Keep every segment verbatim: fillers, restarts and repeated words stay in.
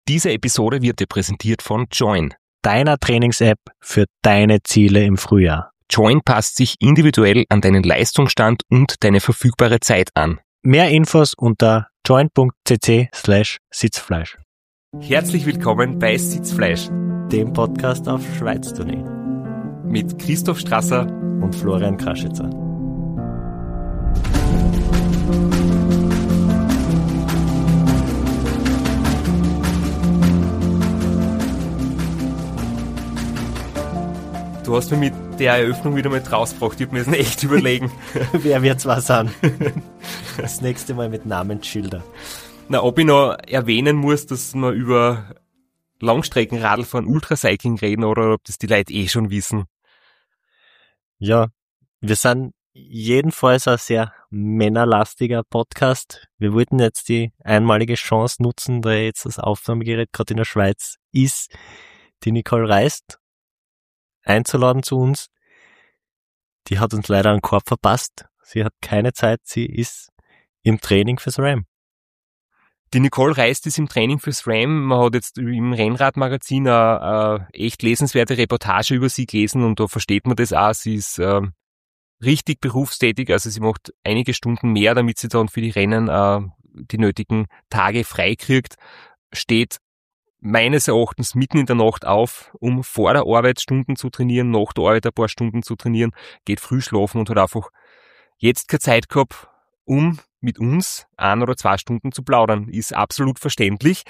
Diese Episode wird dir präsentiert von Join, deiner Trainings-App für deine Ziele im Frühjahr. Join passt sich individuell an deinen Leistungsstand und deine verfügbare Zeit an. Mehr Infos unter join.cc slash Sitzfleisch. Herzlich willkommen bei Sitzfleisch, dem Podcast auf Schweiztournee. Mit Christoph Strasser und Florian Kraschitzer. Du hast mich mit der Eröffnung wieder mal rausgebracht. Ich hab mir das echt überlegen. Wer wird's was sein? Das nächste Mal mit Namensschilder. Na, ob ich noch erwähnen muss, dass wir über Langstreckenradlfahren, Ultracycling reden oder ob das die Leute eh schon wissen. Ja, wir sind jedenfalls ein sehr männerlastiger Podcast. Wir wollten jetzt die einmalige Chance nutzen, da jetzt das Aufnahmegerät gerade in der Schweiz ist, die Nicole reist, einzuladen zu uns. Die hat uns leider einen Korb verpasst. Sie hat keine Zeit, sie ist im Training fürs RAM. Die Nicole Reist ist im Training fürs RAM. Man hat jetzt im Rennradmagazin eine, eine echt lesenswerte Reportage über sie gelesen und da versteht man das auch. Sie ist äh, richtig berufstätig, also sie macht einige Stunden mehr, damit sie dann für die Rennen äh, die nötigen Tage frei kriegt. Steht meines Erachtens mitten in der Nacht auf, um vor der Arbeit Stunden zu trainieren, nach der Arbeit ein paar Stunden zu trainieren, geht früh schlafen und hat einfach jetzt keine Zeit gehabt, um mit uns ein oder zwei Stunden zu plaudern. Ist absolut verständlich.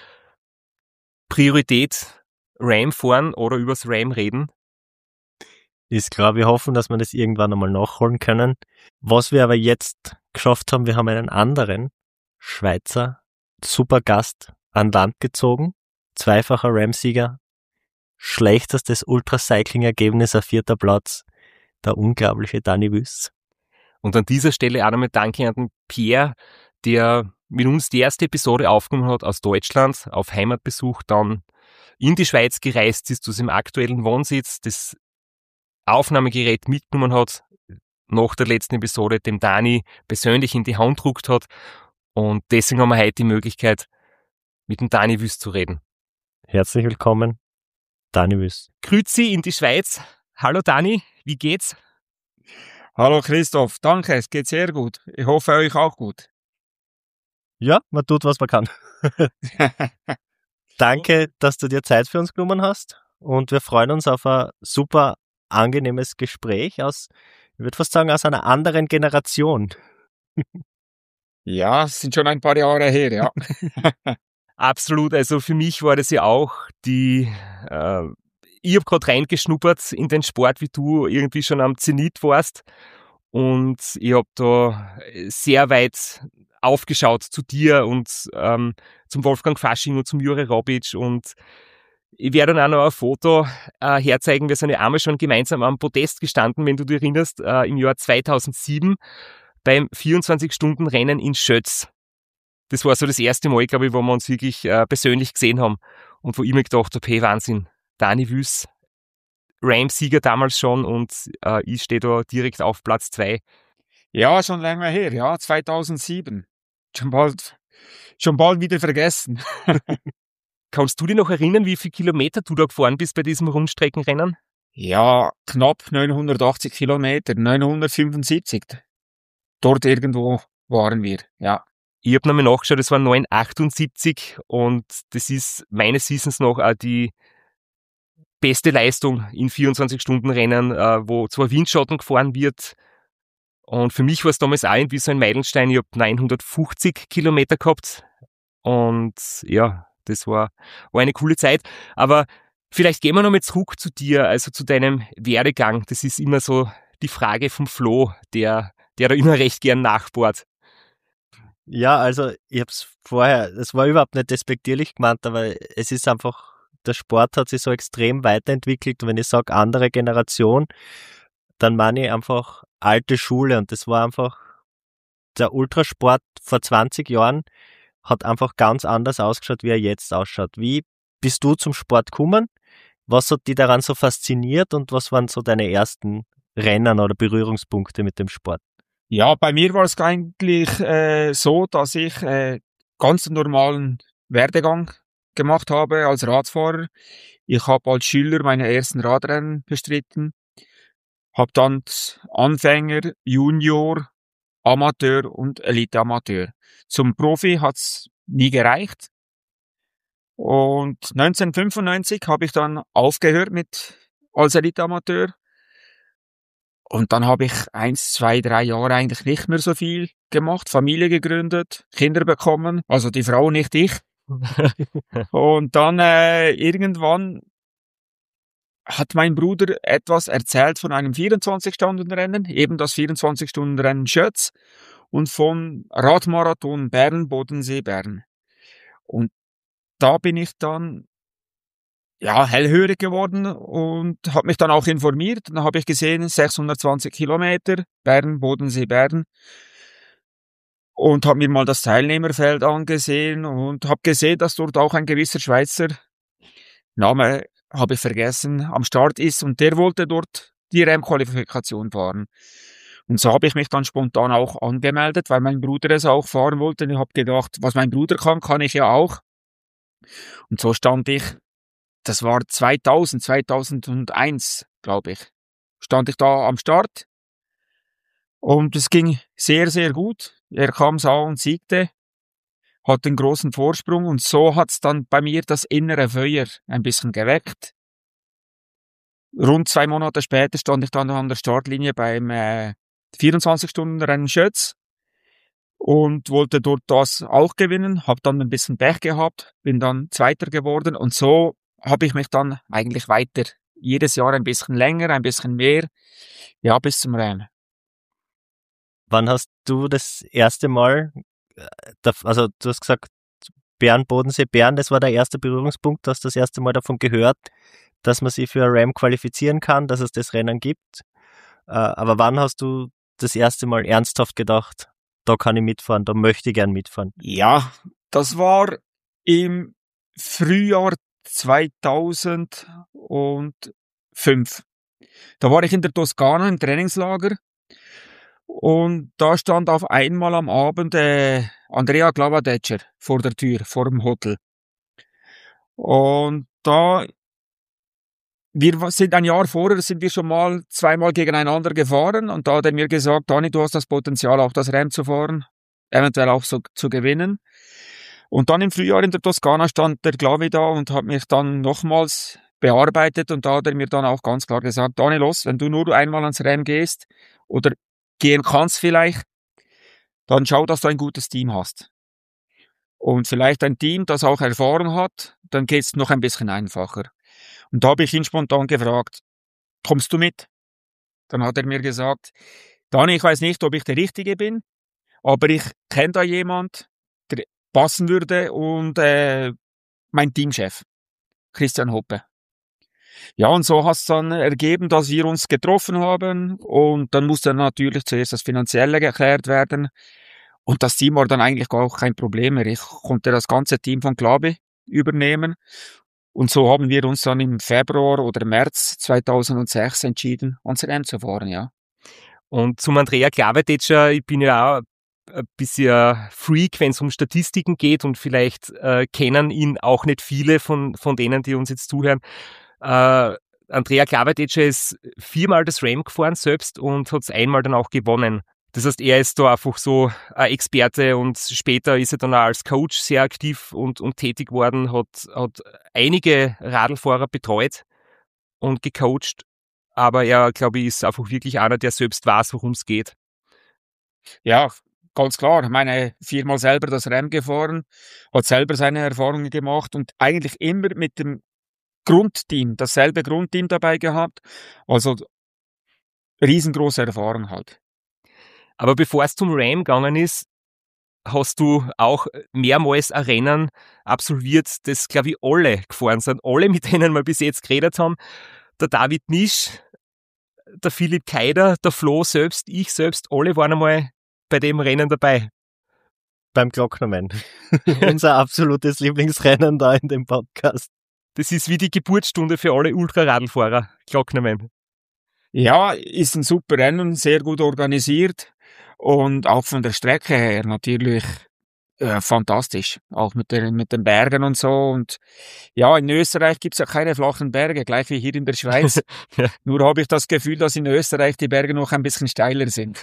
Priorität RAM fahren oder übers RAM reden. Ist klar, wir hoffen, dass wir das irgendwann einmal nachholen können. Was wir aber jetzt geschafft haben, wir haben einen anderen Schweizer Supergast an Land gezogen. Zweifacher RAM-Sieger, schlechtestes Ultracycling-Ergebnis, ein vierter Platz, der unglaubliche Dani Wyss. Und an dieser Stelle auch nochmal Danke an den Pierre, der mit uns die erste Episode aufgenommen hat aus Deutschland, auf Heimatbesuch, dann in die Schweiz gereist ist, zu seinem aktuellen Wohnsitz, das Aufnahmegerät mitgenommen hat, nach der letzten Episode dem Dani persönlich in die Hand gedruckt hat. Und deswegen haben wir heute die Möglichkeit, mit dem Dani Wyss zu reden. Herzlich willkommen, Dani Wyss. Grüezi in die Schweiz. Hallo Dani, wie geht's? Hallo Christoph, danke, es geht sehr gut. Ich hoffe, euch auch gut. Ja, man tut, was man kann. Danke, dass du dir Zeit für uns genommen hast und wir freuen uns auf ein super angenehmes Gespräch aus, ich würde fast sagen, aus einer anderen Generation. Ja, es sind schon ein paar Jahre her, ja. Absolut, also für mich war das ja auch die, äh, ich habe gerade reingeschnuppert in den Sport, wie du irgendwie schon am Zenit warst und ich habe da sehr weit aufgeschaut zu dir und ähm, zum Wolfgang Fasching und zum Jure Robic und ich werde dann auch noch ein Foto äh, herzeigen, wir sind ja einmal schon gemeinsam am Podest gestanden, wenn du dich erinnerst, äh, im Jahr zweitausendsieben beim vierundzwanzig-Stunden-Rennen in Schötz. Das war so das erste Mal, glaube ich, wo wir uns wirklich äh, persönlich gesehen haben und wo ich mir gedacht habe, hey Wahnsinn, Dani Wyss, RAM-Sieger damals schon und äh, ich stehe da direkt auf Platz zwei. Ja, schon länger her, ja, zweitausendsieben. Schon bald, schon bald wieder vergessen. Kannst du dich noch erinnern, wie viele Kilometer du da gefahren bist bei diesem Rundstreckenrennen? Ja, knapp neunhundertachtzig Kilometer, neunhundertfünfundsiebzig. Dort irgendwo waren wir, ja. Ich habe nochmal nachgeschaut, es waren neunhundertachtundsiebzig und das ist meines Wissens noch auch die beste Leistung in vierundzwanzig-Stunden-Rennen, äh, wo zwar Windschatten gefahren wird und für mich war es damals auch irgendwie so ein Meilenstein, ich habe neunhundertfünfzig Kilometer gehabt und ja, das war, war eine coole Zeit, aber vielleicht gehen wir nochmal zurück zu dir, also zu deinem Werdegang, das ist immer so die Frage vom Flo, der, der da immer recht gern nachbohrt. Ja, also ich habe es vorher, es war überhaupt nicht despektierlich gemeint, aber es ist einfach, der Sport hat sich so extrem weiterentwickelt und wenn ich sage andere Generation, dann meine ich einfach alte Schule und das war einfach, der Ultrasport vor zwanzig Jahren hat einfach ganz anders ausgeschaut, wie er jetzt ausschaut. Wie bist du zum Sport gekommen? Was hat dich daran so fasziniert und was waren so deine ersten Rennen oder Berührungspunkte mit dem Sport? Ja, bei mir war es eigentlich äh, so, dass ich äh, ganz normalen Werdegang gemacht habe als Radfahrer. Ich habe als Schüler meine ersten Radrennen bestritten, habe dann Anfänger, Junior, Amateur und Elite-Amateur. Zum Profi hat's nie gereicht. Und neunzehnhundertfünfundneunzig habe ich dann aufgehört mit als Elite-Amateur. Und dann habe ich eins, zwei, drei Jahre eigentlich nicht mehr so viel gemacht, Familie gegründet, Kinder bekommen, also die Frau, nicht ich. Und dann äh, irgendwann hat mein Bruder etwas erzählt von einem vierundzwanzig-Stunden-Rennen, eben das vierundzwanzig-Stunden-Rennen Schötz und vom Radmarathon Bern, Bodensee, Bern. Und da bin ich dann ja hellhörig geworden und habe mich dann auch informiert. Dann habe ich gesehen, sechshundertzwanzig Kilometer, Bern, Bodensee, Bern. Und habe mir mal das Teilnehmerfeld angesehen und habe gesehen, dass dort auch ein gewisser Schweizer, Name habe ich vergessen, am Start ist. Und der wollte dort die R E M-Qualifikation fahren. Und so habe ich mich dann spontan auch angemeldet, weil mein Bruder es auch fahren wollte. Und ich habe gedacht, was mein Bruder kann, kann ich ja auch. Und so stand ich, das war zweitausend, zweitausendeins, glaube ich, stand ich da am Start. Und es ging sehr, sehr gut. Er kam, sah und siegte, hat einen großen Vorsprung. Und so hat es dann bei mir das innere Feuer ein bisschen geweckt. Rund zwei Monate später stand ich dann an der Startlinie beim äh, vierundzwanzig-Stunden-Rennen Schötz und wollte dort das auch gewinnen. Habe dann ein bisschen Pech gehabt, bin dann Zweiter geworden. Und so habe ich mich dann eigentlich weiter, jedes Jahr ein bisschen länger, ein bisschen mehr, ja, bis zum Rennen. Wann hast du das erste Mal, also du hast gesagt, Bern, Bodensee, Bern, das war der erste Berührungspunkt, du hast das erste Mal davon gehört, dass man sich für eine R E M qualifizieren kann, dass es das Rennen gibt. Aber wann hast du das erste Mal ernsthaft gedacht, da kann ich mitfahren, da möchte ich gern mitfahren? Ja, das war im Frühjahr zweitausendfünf. Da war ich in der Toskana im Trainingslager und da stand auf einmal am Abend äh, Andrea Glavadetscher vor der Tür, vor dem Hotel. Und da, wir sind ein Jahr vorher, sind wir schon mal zweimal gegeneinander gefahren und da hat er mir gesagt, Dani, du hast das Potenzial, auch das Rennen zu fahren, eventuell auch so zu gewinnen. Und dann im Frühjahr in der Toskana stand der Glavi da und hat mich dann nochmals bearbeitet und da hat er mir dann auch ganz klar gesagt, Dani, los, wenn du nur einmal ans Rennen gehst oder gehen kannst vielleicht, dann schau, dass du ein gutes Team hast. Und vielleicht ein Team, das auch Erfahrung hat, dann geht's noch ein bisschen einfacher. Und da habe ich ihn spontan gefragt, kommst du mit? Dann hat er mir gesagt, Dani, ich weiß nicht, ob ich der Richtige bin, aber ich kenne da jemand, der passen würde und äh, mein Teamchef, Christian Hoppe. Ja, und so hat es dann ergeben, dass wir uns getroffen haben und dann musste natürlich zuerst das Finanzielle geklärt werden und das Team war dann eigentlich auch kein Problem mehr. Ich konnte das ganze Team von Glavi übernehmen und so haben wir uns dann im Februar oder März zweitausendsechs entschieden, ans Rennen zu fahren, ja. Und zum Andrea Glavadetscher, ich bin ja auch ein bisschen Freak, wenn es um Statistiken geht und vielleicht äh, kennen ihn auch nicht viele von, von denen, die uns jetzt zuhören. Äh, Andrea Glavadetscher ist viermal das R E M gefahren selbst und hat es einmal dann auch gewonnen. Das heißt, er ist da einfach so ein Experte und später ist er dann auch als Coach sehr aktiv und, und tätig worden, hat, hat einige Radlfahrer betreut und gecoacht, aber er, glaube ich, ist einfach wirklich einer, der selbst weiß, worum es geht. Ja, ganz klar. Ich meine, viermal selber das Rennen gefahren, hat selber seine Erfahrungen gemacht und eigentlich immer mit dem Grundteam, dasselbe Grundteam dabei gehabt. Also riesengroße Erfahrung halt. Aber bevor es zum R E M gegangen ist, hast du auch mehrmals ein Rennen absolviert, das, glaube ich, alle gefahren sind. Alle, mit denen wir bis jetzt geredet haben. Der David Nisch, der Philipp Keider, der Flo selbst, ich selbst, alle waren einmal bei dem Rennen dabei. Beim Glocknermann. Unser absolutes Lieblingsrennen da in dem Podcast. Das ist wie die Geburtsstunde für alle Ultraradlfahrer, Glocknermann. Ja, ist ein super Rennen, sehr gut organisiert und auch von der Strecke her natürlich äh, fantastisch. Auch mit den, mit den Bergen und so. Und ja, in Österreich gibt's ja keine flachen Berge, gleich wie hier in der Schweiz. Ja. Nur habe ich das Gefühl, dass in Österreich die Berge noch ein bisschen steiler sind.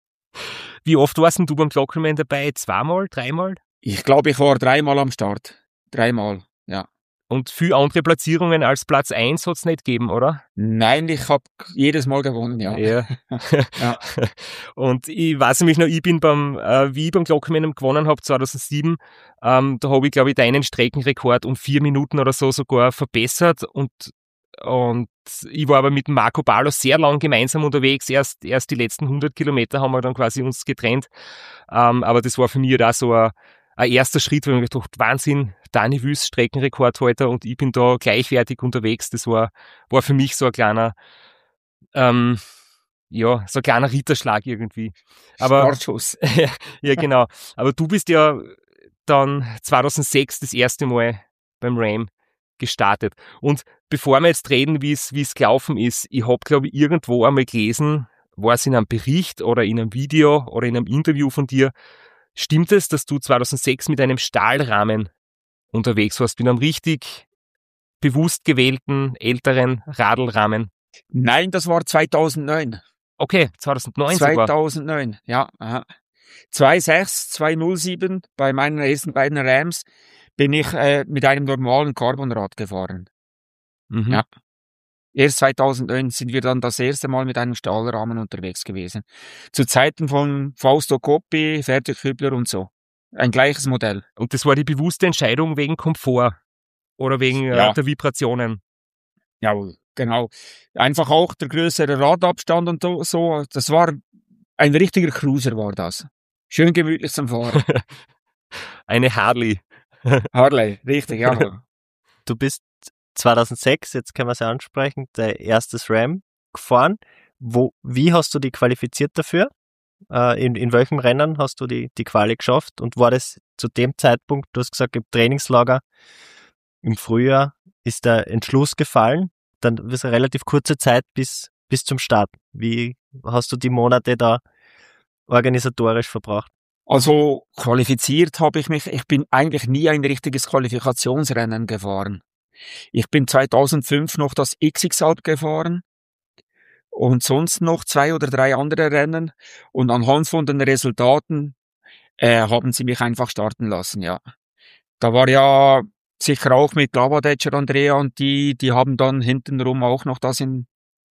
Wie oft warst denn du beim Glockenmann dabei? Zweimal? Dreimal? Ich glaube, ich war dreimal am Start. Dreimal, ja. Und viele andere Platzierungen als Platz eins hat's nicht gegeben, oder? Nein, ich habe jedes Mal gewonnen, ja. Ja. Ja. Und ich weiß nämlich noch, ich bin beim, äh, wie ich beim Glockenmann gewonnen habe, zweitausendsieben, ähm, da habe ich, glaube ich, deinen Streckenrekord um vier Minuten oder so sogar verbessert und und ich war aber mit dem Marco Ballo sehr lang gemeinsam unterwegs. Erst, erst die letzten hundert Kilometer haben wir dann quasi uns getrennt. Ähm, aber das war für mich da so ein, ein erster Schritt, weil ich mir gedacht, Wahnsinn, Dani Wüst, Streckenrekordhalter und ich bin da gleichwertig unterwegs. Das war, war für mich so ein kleiner, ähm, ja, so ein kleiner Ritterschlag irgendwie. Aber, Startschuss. ja, genau. Aber du bist ja dann zweitausendsechs das erste Mal beim Ram gestartet. Und bevor wir jetzt reden, wie es wie es gelaufen ist, ich habe, glaube ich, irgendwo einmal gelesen, war es in einem Bericht oder in einem Video oder in einem Interview von dir, stimmt es, dass du zweitausendsechs mit einem Stahlrahmen unterwegs warst, mit einem richtig bewusst gewählten, älteren Radlrahmen? Nein, das war zweitausendneun. Okay, zweitausendneun sogar. zweitausendneun, ja. Aha. zwei Komma sechs, zwei Komma null sieben bei meinen ersten beiden Rams bin ich äh, mit einem normalen Carbonrad gefahren. Mhm. Ja. Erst zweitausendneun sind wir dann das erste Mal mit einem Stahlrahmen unterwegs gewesen. Zu Zeiten von Fausto Coppi, Ferdi Kübler und so. Ein gleiches Modell. Und das war die bewusste Entscheidung wegen Komfort oder wegen Ja. äh, der Vibrationen. Ja, genau. Einfach auch der größere Radabstand und so. Das war ein richtiger Cruiser, war das. Schön gemütlich zum Fahren. Eine Harley. Harley, richtig, ja. Du bist zweitausendsechs, jetzt können wir es ja ansprechen, dein erstes Ram gefahren. Wo, wie hast du dich qualifiziert dafür? Äh, in, in welchem Rennen hast du die, die Quali geschafft? Und war das zu dem Zeitpunkt, du hast gesagt, im Trainingslager im Frühjahr ist der Entschluss gefallen, dann ist eine relativ kurze Zeit bis, bis zum Start. Wie hast du die Monate da organisatorisch verbracht? Also qualifiziert habe ich mich, ich bin eigentlich nie ein richtiges Qualifikationsrennen gefahren. Ich bin zweitausendfünf noch das X X-Alp gefahren und sonst noch zwei oder drei andere Rennen und anhand von den Resultaten äh, haben sie mich einfach starten lassen, ja. Da war ja sicher auch mit Glavadetscher Andrea und die, die haben dann hintenrum auch noch das in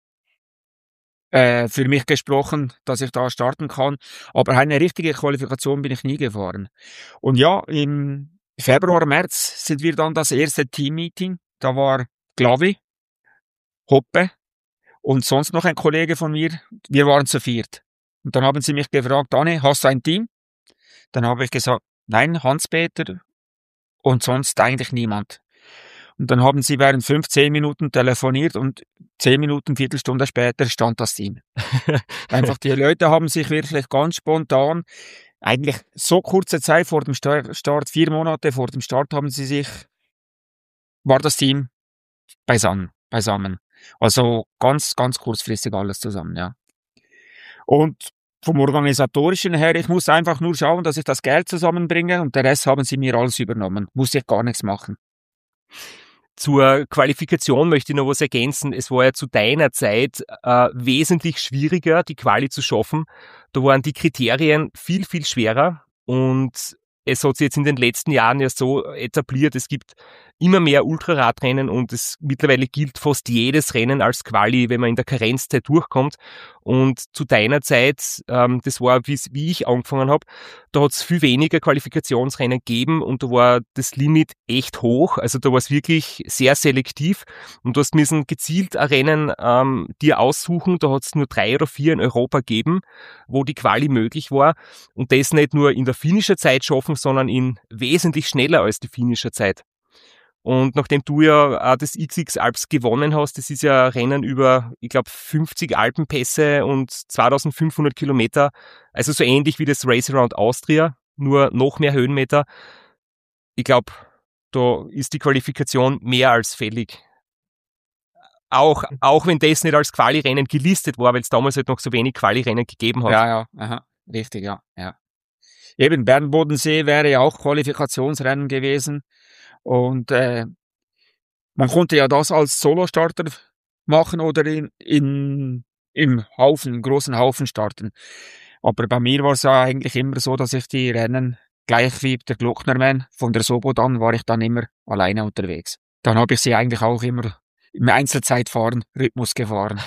äh, für mich gesprochen, dass ich da starten kann. Aber eine richtige Qualifikation bin ich nie gefahren. Und ja, im Februar, März sind wir dann das erste Team-Meeting. Da war Glavi, Hoppe und sonst noch ein Kollege von mir. Wir waren zu viert. Und dann haben sie mich gefragt, Dani, hast du ein Team? Dann habe ich gesagt, nein, Hans-Peter und sonst eigentlich niemand. Und dann haben sie während fünfzehn Minuten telefoniert und zehn Minuten, Viertelstunde später stand das Team. Einfach die Leute haben sich wirklich ganz spontan, eigentlich so kurze Zeit vor dem Start, vier Monate vor dem Start haben sie sich, war das Team beisammen, beisammen. Also ganz, ganz kurzfristig alles zusammen, ja. Und vom Organisatorischen her, ich muss einfach nur schauen, dass ich das Geld zusammenbringe und der Rest haben sie mir alles übernommen. Muss ich gar nichts machen. Zur Qualifikation möchte ich noch was ergänzen. Es war ja zu deiner Zeit äh, wesentlich schwieriger, die Quali zu schaffen. Da waren die Kriterien viel, viel schwerer und es hat sich jetzt in den letzten Jahren ja so etabliert, es gibt immer mehr Ultraradrennen und es mittlerweile gilt fast jedes Rennen als Quali, wenn man in der Karenzzeit durchkommt. Und zu deiner Zeit, ähm, das war, wie, wie ich angefangen habe, da hat es viel weniger Qualifikationsrennen gegeben und da war das Limit echt hoch. Also da war es wirklich sehr selektiv und du hast müssen gezielt ein Rennen ähm, dir aussuchen. Da hat es nur drei oder vier in Europa gegeben, wo die Quali möglich war und das nicht nur in der finnischer Zeit schaffen, sondern in wesentlich schneller als die finnische Zeit. Und nachdem du ja auch das X X Alps gewonnen hast, das ist ja ein Rennen über, ich glaube, fünfzig Alpenpässe und zweitausendfünfhundert Kilometer, also so ähnlich wie das Race Around Austria, nur noch mehr Höhenmeter. Ich glaube, da ist die Qualifikation mehr als fällig. Auch, auch wenn das nicht als Quali-Rennen gelistet war, weil es damals halt noch so wenig Quali-Rennen gegeben hat. Ja, ja, aha, richtig, ja, ja. eben Bern-Bodensee wäre ja auch Qualifikationsrennen gewesen. Und äh, man konnte ja das als Solostarter machen oder in, in, im Haufen, im großen Haufen starten. Aber bei mir war es ja eigentlich immer so, dass ich die Rennen, gleich wie der Glocknermann von der Sobodan, war ich dann immer alleine unterwegs. Dann habe ich sie eigentlich auch immer im Einzelzeitfahren, Rhythmus gefahren.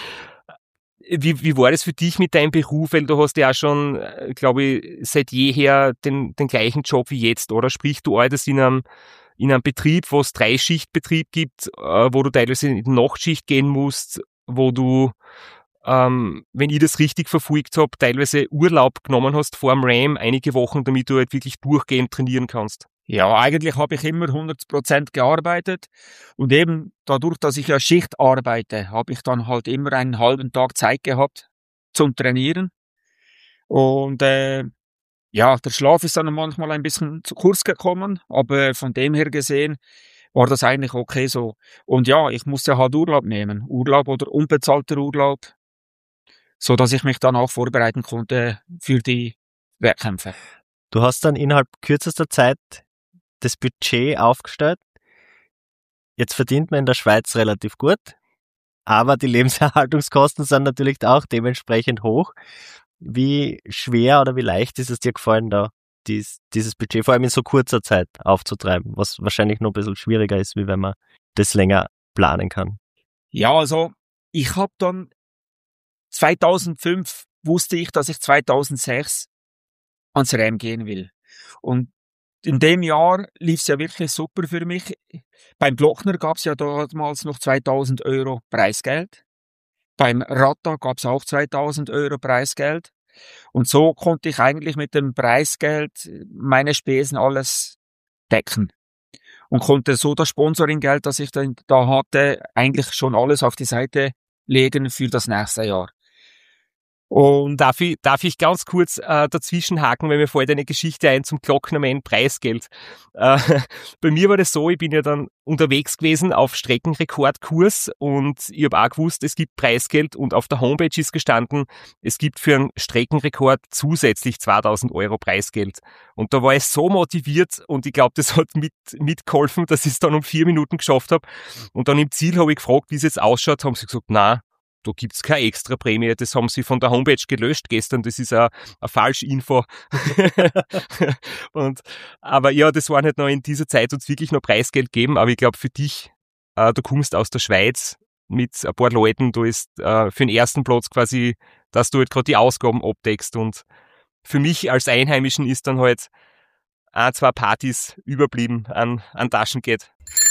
Wie, wie war das für dich mit deinem Beruf? Weil du hast ja auch schon, glaube ich, seit jeher den, den gleichen Job wie jetzt, oder? Sprich, du arbeitest in einem, in einem Betrieb, wo es Drei-Schicht-Betrieb gibt, äh, wo du teilweise in die Nachtschicht gehen musst, wo du, ähm, wenn ich das richtig verfolgt habe, teilweise Urlaub genommen hast vor dem Ram, einige Wochen, damit du halt wirklich durchgehend trainieren kannst. Ja, eigentlich habe ich immer hundert Prozent gearbeitet und eben dadurch, dass ich ja Schicht arbeite, habe ich dann halt immer einen halben Tag Zeit gehabt zum Trainieren. Und äh, ja, der Schlaf ist dann manchmal ein bisschen zu kurz gekommen, aber von dem her gesehen war das eigentlich okay so. Und ja, ich musste halt Urlaub nehmen, Urlaub oder unbezahlter Urlaub, so dass ich mich dann auch vorbereiten konnte für die Wettkämpfe. Du hast dann innerhalb kürzester Zeit das Budget aufgestellt. Jetzt verdient man in der Schweiz relativ gut, aber die Lebenserhaltungskosten sind natürlich auch dementsprechend hoch. Wie schwer oder wie leicht ist es dir gefallen, da dies, dieses Budget vor allem in so kurzer Zeit aufzutreiben, was wahrscheinlich noch ein bisschen schwieriger ist, wie wenn man das länger planen kann? Ja, also ich habe dann zweitausendfünf wusste ich, dass ich zweitausendsechs ans Ram gehen will. Und in dem Jahr lief es ja wirklich super für mich. Beim Glockner gab es ja damals noch zweitausend Euro Preisgeld. Beim Rata gab es auch zweitausend Euro Preisgeld. Und so konnte ich eigentlich mit dem Preisgeld meine Spesen alles decken. Und konnte so das Sponsoringgeld, das ich dann da hatte, eigentlich schon alles auf die Seite legen für das nächste Jahr. Und darf ich, darf ich ganz kurz äh, dazwischen haken, weil mir fällt eine Geschichte ein zum Glocknermann Preisgeld. Äh, bei mir war das so, ich bin ja dann unterwegs gewesen auf Streckenrekordkurs und ich habe auch gewusst, es gibt Preisgeld und auf der Homepage ist gestanden, es gibt für einen Streckenrekord zusätzlich zweitausend Euro Preisgeld. Und da war ich so motiviert und ich glaube, das hat mit mitgeholfen, dass ich es dann um vier Minuten geschafft habe. Und dann im Ziel habe ich gefragt, wie es jetzt ausschaut, haben sie gesagt, na, da gibt's keine extra Prämie, das haben sie von der Homepage gelöscht gestern, das ist eine, eine Falschinfo. Und, aber ja, das war nicht noch in dieser Zeit uns wirklich noch Preisgeld geben, aber ich glaube für dich, äh, du kommst aus der Schweiz mit ein paar Leuten, du ist äh, für den ersten Platz quasi, dass du halt gerade die Ausgaben abdeckst und für mich als Einheimischen ist dann halt ein, zwei Partys überblieben an, an Taschengeld.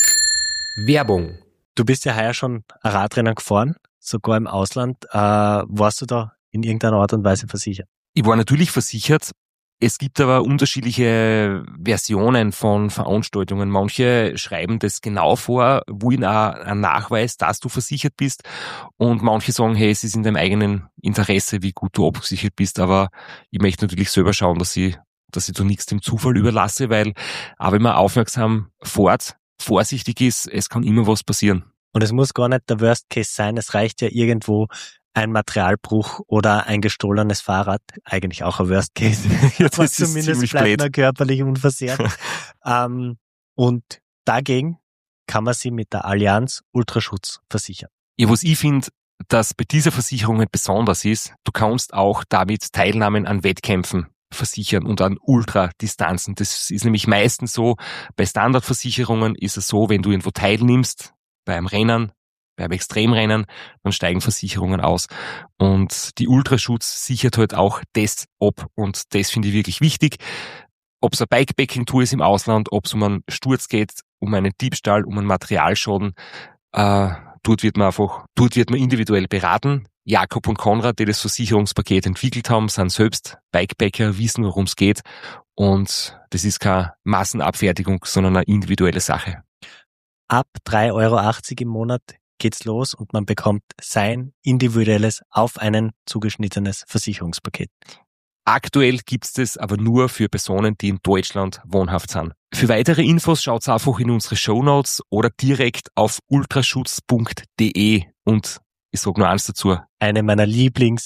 Werbung. Du bist ja heuer schon ein Radrennen gefahren, sogar im Ausland. Äh, warst du da in irgendeiner Art und Weise versichert? Ich war natürlich versichert. Es gibt aber unterschiedliche Versionen von Veranstaltungen. Manche schreiben das genau vor, wollen auch einen Nachweis, dass du versichert bist. Und manche sagen, hey, es ist in deinem eigenen Interesse, wie gut du abgesichert bist. Aber ich möchte natürlich selber schauen, dass ich, dass ich da nichts dem Zufall überlasse, weil auch wenn man aufmerksam fährt, vorsichtig ist, es kann immer was passieren. Und es muss gar nicht der Worst Case sein, es reicht ja irgendwo ein Materialbruch oder ein gestohlenes Fahrrad, eigentlich auch ein Worst Case. Jetzt ist zumindest bleibt man körperlich unversehrt. ähm, und dagegen kann man sie mit der Allianz Ultraschutz versichern. Ja, was ich finde, dass bei dieser Versicherung halt besonders ist, du kannst auch damit Teilnahmen an Wettkämpfen versichern und an Ultradistanzen. Das ist nämlich meistens so, bei Standardversicherungen ist es so, wenn du irgendwo teilnimmst, beim Rennen, beim Extremrennen, dann steigen Versicherungen aus. Und die Ultraschutz sichert halt auch das ab. Und das finde ich wirklich wichtig. Ob es eine Bikepacking-Tour ist im Ausland, ob es um einen Sturz geht, um einen Diebstahl, um einen Materialschaden, äh, dort wird man einfach, dort wird man individuell beraten. Jakob und Konrad, die das Versicherungspaket entwickelt haben, sind selbst Bikepacker, wissen, worum es geht. Und das ist keine Massenabfertigung, sondern eine individuelle Sache. Ab drei Euro achtzig im Monat geht's los und man bekommt sein individuelles, auf einen zugeschnittenes Versicherungspaket. Aktuell gibt's das aber nur für Personen, die in Deutschland wohnhaft sind. Für weitere Infos schaut's einfach in unsere Shownotes oder direkt auf ultraschutz punkt de und ich sag nur eins dazu. Eine meiner Lieblings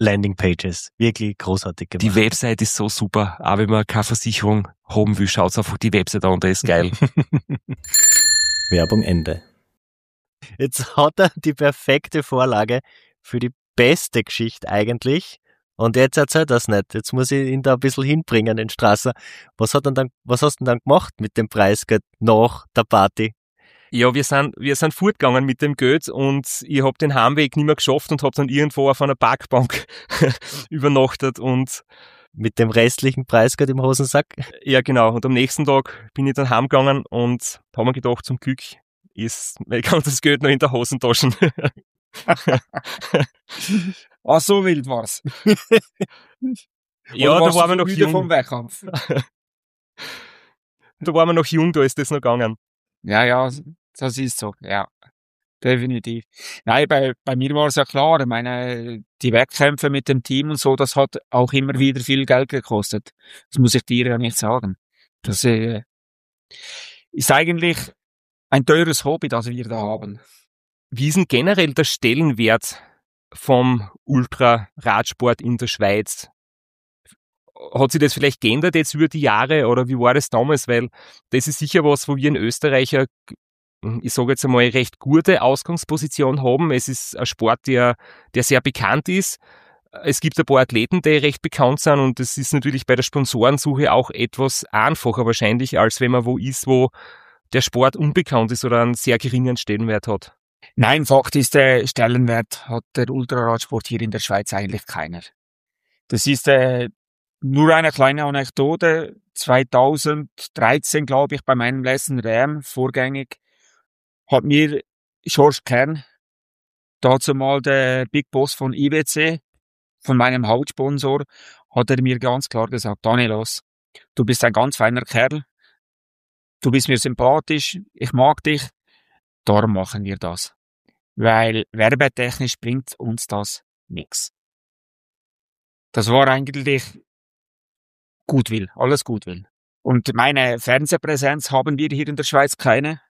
Landingpages. Wirklich großartig gemacht. Die Website ist so super. Aber wenn man keine Versicherung haben will, schaut einfach die Website an, der ist geil. Werbung Ende. Jetzt hat er die perfekte Vorlage für die beste Geschichte eigentlich. Und jetzt erzählt er das nicht. Jetzt muss ich ihn da ein bisschen hinbringen, den Strasser. Was hat denn dann, was hast du denn dann gemacht mit dem Preisgeld nach der Party? Ja, wir sind, wir sind fortgegangen mit dem Geld und ich hab den Heimweg nicht mehr geschafft und hab dann irgendwo auf einer Parkbank übernachtet und mit dem restlichen Preisgeld im Hosensack? Ja, genau. Und am nächsten Tag bin ich dann heimgegangen und hab mir gedacht, zum Glück ist mein ganzes Geld noch in der Hosentasche. Ah, so wild war's. Ja, da waren wir noch jung. Vom Wettkampf? Da waren wir noch jung, da ist das noch gegangen. Ja, ja, das ist so, ja. Definitiv. Nein, bei, bei mir war es ja klar, ich meine, die Wettkämpfe mit dem Team und so, das hat auch immer wieder viel Geld gekostet. Das muss ich dir ja nicht sagen. Das äh, ist eigentlich ein teures Hobby, das wir da haben. Wie ist denn generell der Stellenwert vom Ultra-Radsport in der Schweiz? Hat sich das vielleicht geändert jetzt über die Jahre oder wie war das damals? Weil das ist sicher was, wo wir in Österreich ja, ich sage jetzt einmal, recht gute Ausgangsposition haben. Es ist ein Sport, der, der sehr bekannt ist. Es gibt ein paar Athleten, die recht bekannt sind und es ist natürlich bei der Sponsorensuche auch etwas einfacher wahrscheinlich, als wenn man wo ist, wo der Sport unbekannt ist oder einen sehr geringen Stellenwert hat. Nein, Fakt ist, der Stellenwert hat der Ultraradsport hier in der Schweiz eigentlich keiner. Das ist äh, nur eine kleine Anekdote. zweitausenddreizehn, glaube ich, bei meinem letzten Ram, vorgängig, hat mir George Kern, dazu mal der Big Boss von I W C, von meinem Hauptsponsor, hat er mir ganz klar gesagt, Danielos, du bist ein ganz feiner Kerl, du bist mir sympathisch, ich mag dich, darum machen wir das. Weil werbetechnisch bringt uns das nichts. Das war eigentlich Gutwill, alles Gutwill. Und meine Fernsehpräsenz haben wir hier in der Schweiz keine.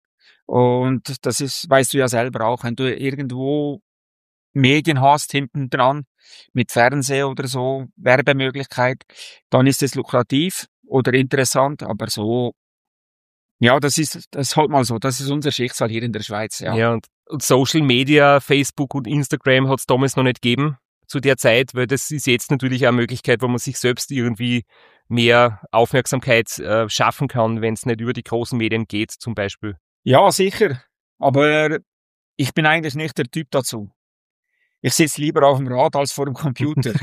Und das ist, weißt du ja selber auch, wenn du irgendwo Medien hast hinten dran, mit Fernsehen oder so, Werbemöglichkeit, dann ist es lukrativ oder interessant, aber so, ja, das ist, das ist halt mal so, das ist unser Schicksal hier in der Schweiz, ja. Ja, und, und Social Media, Facebook und Instagram hat es damals noch nicht gegeben zu der Zeit, weil das ist jetzt natürlich auch eine Möglichkeit, wo man sich selbst irgendwie mehr Aufmerksamkeit äh, schaffen kann, wenn es nicht über die großen Medien geht, zum Beispiel. Ja, sicher. Aber ich bin eigentlich nicht der Typ dazu. Ich sitze lieber auf dem Rad als vor dem Computer.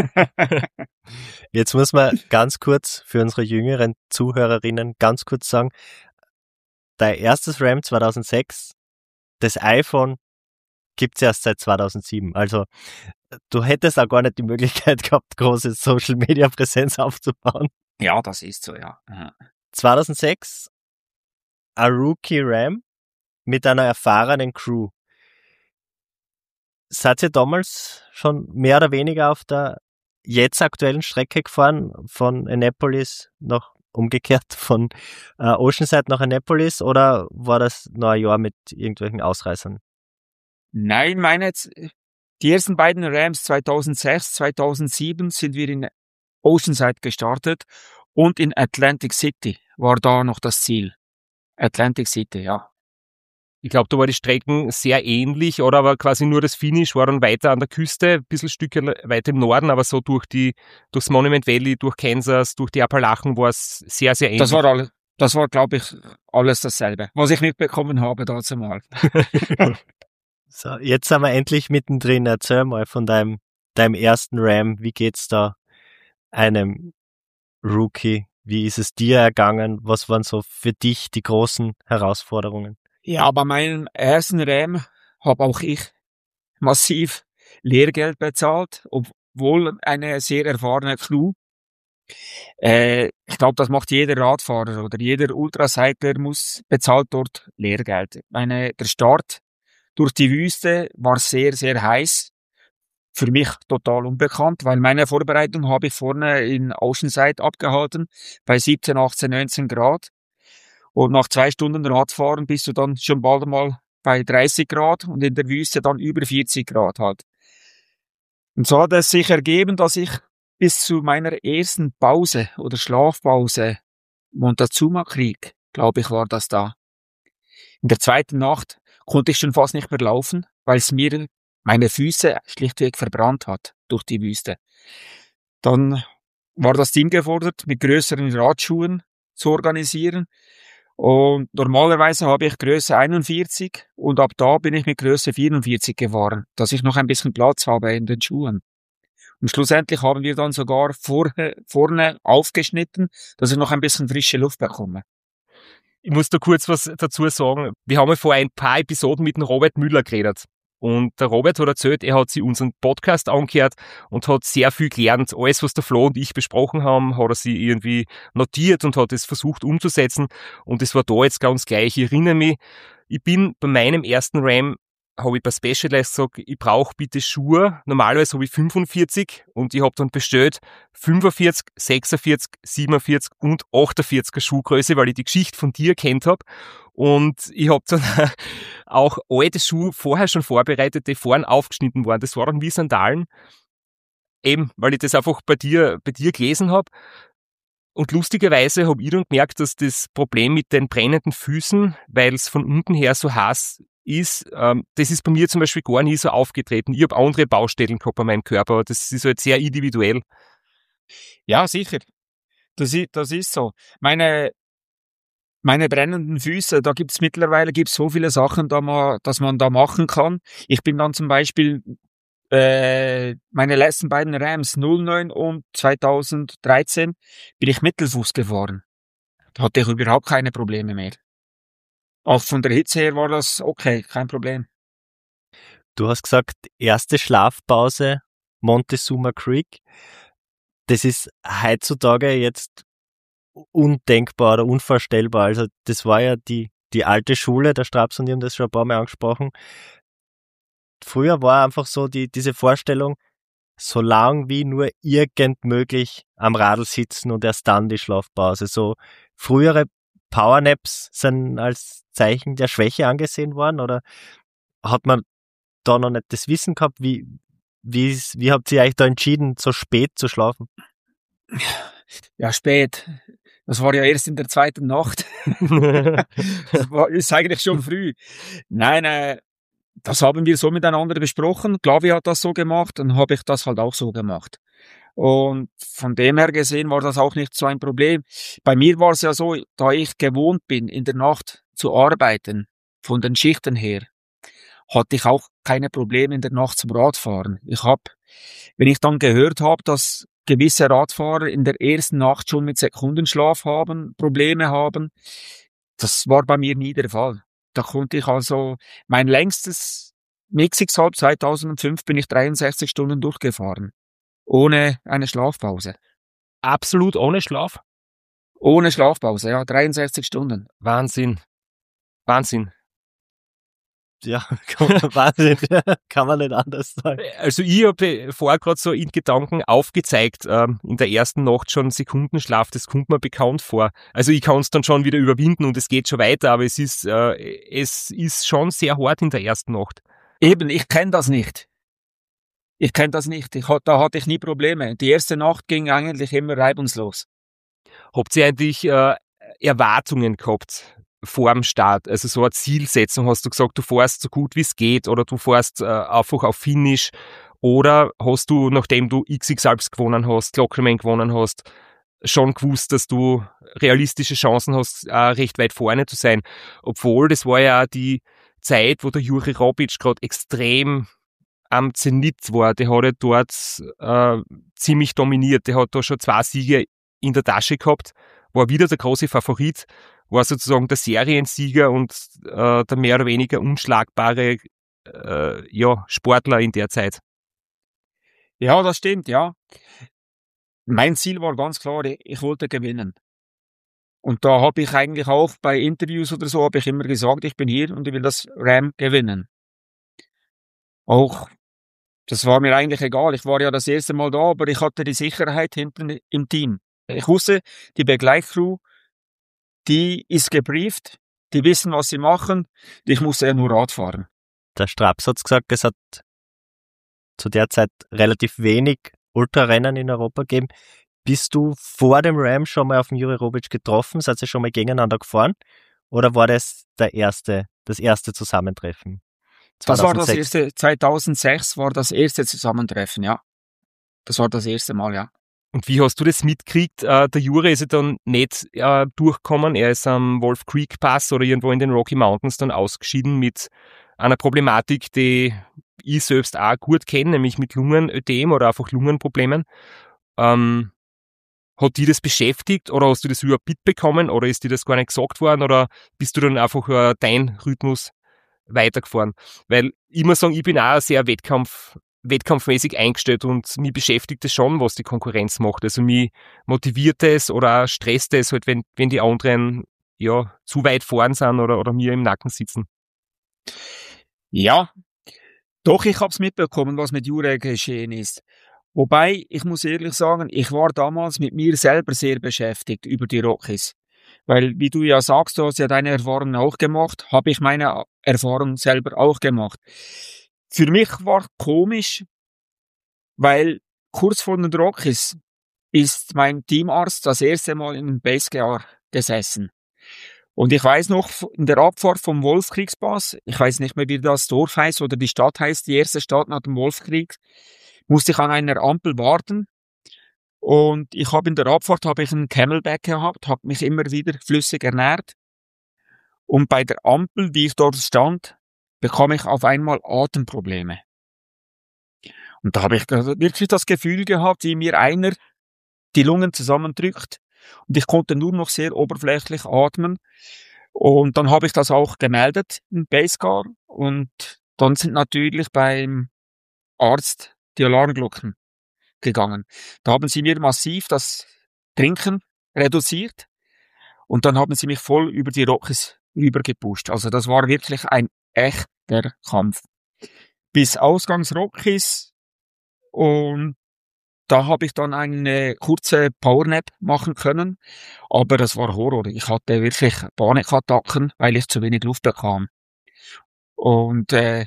Jetzt muss man ganz kurz für unsere jüngeren Zuhörerinnen ganz kurz sagen, dein erstes Ram zweitausendsechs, das iPhone gibt's erst seit zweitausendsieben. Also du hättest auch gar nicht die Möglichkeit gehabt, große Social-Media-Präsenz aufzubauen. Ja, das ist so, ja. Aha. zweitausendsechs ein Rookie-Ram mit einer erfahrenen Crew. Seid ihr damals schon mehr oder weniger auf der jetzt aktuellen Strecke gefahren, von Annapolis nach, umgekehrt, von äh, Oceanside nach Annapolis, oder war das noch ein Jahr mit irgendwelchen Ausreißern? Nein, meine jetzt, die ersten beiden Rams zweitausendsechs, zweitausendsieben sind wir in Oceanside gestartet und in Atlantic City war da noch das Ziel. Atlantic City, ja. Ich glaube, da war die Strecken sehr ähnlich, oder aber quasi nur das Finish war dann weiter an der Küste, ein bisschen Stücke weiter im Norden, aber so durch die, durchs Monument Valley, durch Kansas, durch die Appalachen war es sehr, sehr ähnlich. Das war alles, das war, glaube ich, alles dasselbe, was ich mitbekommen habe dazu mal. So, jetzt sind wir endlich mittendrin. Erzähl mal von deinem, deinem ersten Ram. Wie geht's da einem Rookie? Wie ist es dir ergangen? Was waren so für dich die großen Herausforderungen? Ja, bei meinem ersten Ram habe auch ich massiv Lehrgeld bezahlt, obwohl eine sehr erfahrene Crew. Äh, ich glaube, das macht jeder Radfahrer oder jeder Ultracycler muss bezahlt dort Lehrgeld. Meine, der Start durch die Wüste war sehr, sehr heiß. Für mich total unbekannt, weil meine Vorbereitung habe ich vorne in Oceanside abgehalten, bei siebzehn, achtzehn, neunzehn Grad. Und nach zwei Stunden Radfahren bist du dann schon bald mal bei dreißig Grad und in der Wüste dann über vierzig Grad halt. Und so hat es sich ergeben, dass ich bis zu meiner ersten Pause oder Schlafpause, Montezuma-Krieg, glaube ich, war das da. In der zweiten Nacht konnte ich schon fast nicht mehr laufen, weil es mir meine Füße schlichtweg verbrannt hat durch die Wüste. Dann war das Team gefordert, mit größeren Radschuhen zu organisieren. Und normalerweise habe ich Größe einundvierzig und ab da bin ich mit Größe vierundvierzig gefahren, dass ich noch ein bisschen Platz habe in den Schuhen. Und schlussendlich haben wir dann sogar vor, vorne aufgeschnitten, dass ich noch ein bisschen frische Luft bekomme. Ich muss da kurz was dazu sagen. Wir haben ja vor ein paar Episoden mit dem Robert Müller geredet. Und der Robert hat erzählt, er hat sich unseren Podcast angehört und hat sehr viel gelernt. Alles, was der Flo und ich besprochen haben, hat er sich irgendwie notiert und hat es versucht umzusetzen. Und es war da jetzt ganz gleich. Ich erinnere mich, ich bin bei meinem ersten Ram, habe ich bei Specialized gesagt, ich brauche bitte Schuhe. Normalerweise habe ich fünfundvierzig und ich habe dann bestellt fünfundvierzig, sechsundvierzig, siebenundvierzig und achtundvierziger Schuhgröße, weil ich die Geschichte von dir kennt habe. Und ich habe dann auch alte Schuhe vorher schon vorbereitet, die vorne aufgeschnitten waren. Das war dann wie Sandalen. Eben, weil ich das einfach bei dir, bei dir gelesen habe. Und lustigerweise habe ich dann gemerkt, dass das Problem mit den brennenden Füßen, weil es von unten her so heiß ist, ähm, das ist bei mir zum Beispiel gar nie so aufgetreten. Ich habe andere Baustellen gehabt an meinem Körper, aber das ist halt sehr individuell. Ja, sicher. Das ist, das ist so. Meine, meine brennenden Füße, da gibt's mittlerweile gibt's so viele Sachen, da man, dass man da machen kann. Ich bin dann zum Beispiel äh, meine letzten beiden Rams, null neun und zweitausenddreizehn, bin ich Mittelfuß gefahren. Da hatte ich überhaupt keine Probleme mehr. Auch von der Hitze her war das okay, kein Problem. Du hast gesagt, erste Schlafpause, Montezuma Creek. Das ist heutzutage jetzt undenkbar oder unvorstellbar. Also das war ja die, die alte Schule, der Straps und ich haben das schon ein paar Mal angesprochen. Früher war einfach so die, diese Vorstellung, so lang wie nur irgend möglich am Radl sitzen und erst dann die Schlafpause. So frühere Powernaps sind als Zeichen der Schwäche angesehen worden, oder hat man da noch nicht das Wissen gehabt? Wie, wie, wie habt ihr euch da entschieden, so spät zu schlafen? Ja, spät. Das war ja erst in der zweiten Nacht. Das war, ist eigentlich schon früh. Nein, äh, das haben wir so miteinander besprochen. Klavi hat das so gemacht, dann habe ich das halt auch so gemacht. Und von dem her gesehen war das auch nicht so ein Problem. Bei mir war es ja so, da ich gewohnt bin, in der Nacht zu arbeiten, von den Schichten her, hatte ich auch keine Probleme in der Nacht zum Radfahren. Ich habe, wenn ich dann gehört habe, dass gewisse Radfahrer in der ersten Nacht schon mit Sekundenschlaf haben, Probleme haben, das war bei mir nie der Fall. Da konnte ich also, mein längstes Mixix-Halb zweitausendfünf bin ich dreiundsechzig Stunden durchgefahren. Ohne eine Schlafpause. Absolut ohne Schlaf? Ohne Schlafpause, ja, dreiundsechzig Stunden. Wahnsinn. Wahnsinn. Ja, Wahnsinn, kann man nicht anders sagen. Also ich habe vorher gerade so in Gedanken aufgezeigt, ähm, in der ersten Nacht schon Sekundenschlaf, das kommt mir bekannt vor. Also ich kann es dann schon wieder überwinden und es geht schon weiter, aber es ist, äh, es ist schon sehr hart in der ersten Nacht. Eben, ich kenne das nicht. Ich kenne das nicht. Ich, da hatte ich nie Probleme. Die erste Nacht ging eigentlich immer reibungslos. Habt ihr eigentlich äh, Erwartungen gehabt vor dem Start? Also so eine Zielsetzung, hast du gesagt, du fährst so gut wie es geht oder du fährst äh, einfach auf Finish, oder hast du, nachdem du X X Alps gewonnen hast, Glockerman gewonnen hast, schon gewusst, dass du realistische Chancen hast, äh, recht weit vorne zu sein? Obwohl, das war ja die Zeit, wo der Juri Robic gerade extrem am Zenit war. Der hat ja dort äh, ziemlich dominiert. Der hat da schon zwei Siege in der Tasche gehabt, war wieder der große Favorit, war sozusagen der Seriensieger und äh, der mehr oder weniger unschlagbare äh, ja, Sportler in der Zeit. Ja, das stimmt, ja. Mein Ziel war ganz klar, ich wollte gewinnen. Und da habe ich eigentlich auch bei Interviews oder so, habe ich immer gesagt, ich bin hier und ich will das Ram gewinnen. Auch, das war mir eigentlich egal. Ich war ja das erste Mal da, aber ich hatte die Sicherheit hinten im Team. Ich wusste, die Begleitcrew, die ist gebrieft, die wissen, was sie machen. Ich musste ja nur Rad fahren. Der Straps hat gesagt, es hat zu der Zeit relativ wenig Ultrarennen in Europa gegeben. Bist du vor dem Ram schon mal auf den Juri Robic getroffen? Seid ihr schon mal gegeneinander gefahren? Oder war das der erste, das erste Zusammentreffen? Das war das erste, zweitausendsechs war das erste Zusammentreffen, ja. Das war das erste Mal, ja. Und wie hast du das mitgekriegt? Äh, der Juri ist ja dann nicht äh, durchgekommen. Er ist am Wolf Creek Pass oder irgendwo in den Rocky Mountains dann ausgeschieden mit einer Problematik, die ich selbst auch gut kenne, nämlich mit Lungenödem oder einfach Lungenproblemen. Ähm, hat dich das beschäftigt oder hast du das überhaupt mitbekommen oder ist dir das gar nicht gesagt worden oder bist du dann einfach äh, dein Rhythmus weitergefahren? Weil ich muss sagen, ich bin auch sehr Wettkampf wettkampfmäßig eingestellt und mich beschäftigt es schon, was die Konkurrenz macht. Also mich motiviert es oder stresst es halt, wenn, wenn die anderen ja zu weit vorn sind oder, oder mir im Nacken sitzen. Ja, doch, ich habe es mitbekommen, was mit Juri geschehen ist. Wobei, ich muss ehrlich sagen, ich war damals mit mir selber sehr beschäftigt über die Rockies. Weil, wie du ja sagst, du hast ja deine Erfahrungen auch gemacht, habe ich meine Erfahrungen selber auch gemacht. Für mich war komisch, weil kurz vor den Rockies ist mein Teamarzt das erste Mal in einem Basecar gesessen. Und ich weiß noch, in der Abfahrt vom Wolfkriegspass, ich weiß nicht mehr, wie das Dorf heißt oder die Stadt heißt, die erste Stadt nach dem Wolfkrieg, musste ich an einer Ampel warten. Und ich habe in der Abfahrt habe ich einen Camelback gehabt, habe mich immer wieder flüssig ernährt. Und bei der Ampel, wie ich dort stand, bekam ich auf einmal Atemprobleme. Und da habe ich wirklich das Gefühl gehabt, wie mir einer die Lungen zusammendrückt. Und ich konnte nur noch sehr oberflächlich atmen. Und dann habe ich das auch gemeldet in Basecar. Und dann sind natürlich beim Arzt die Alarmglocken gegangen. Da haben sie mir massiv das Trinken reduziert. Und dann haben sie mich voll über die Rockies rübergepusht. Also das war wirklich ein echter Kampf. Bis Ausgangs Rockies. Und da habe ich dann eine kurze Powernap machen können. Aber das war Horror. Ich hatte wirklich Panikattacken, weil ich zu wenig Luft bekam. Und äh,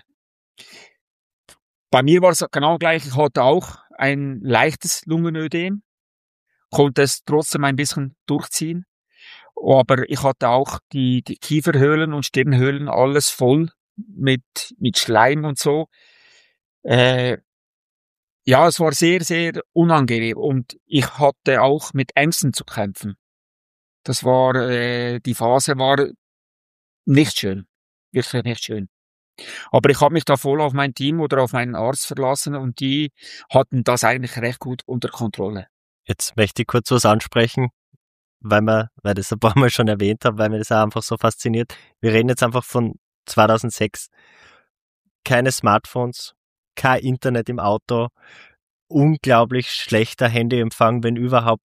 bei mir war es genau gleich. Ich hatte auch ein leichtes Lungenödem, konnte es trotzdem ein bisschen durchziehen. Aber ich hatte auch die, die Kieferhöhlen und Stirnhöhlen alles voll mit, mit Schleim und so. Äh, ja, es war sehr, sehr unangenehm und ich hatte auch mit Ängsten zu kämpfen. Das war, äh, die Phase war nicht schön. Wirklich nicht schön. Aber ich habe mich da voll auf mein Team oder auf meinen Arzt verlassen und die hatten das eigentlich recht gut unter Kontrolle. Jetzt möchte ich kurz was ansprechen, weil wir, weil ich das ein paar Mal schon erwähnt habe, weil mir das auch einfach so fasziniert. Wir reden jetzt einfach von zweitausendsechs. Keine Smartphones, kein Internet im Auto, unglaublich schlechter Handyempfang, wenn überhaupt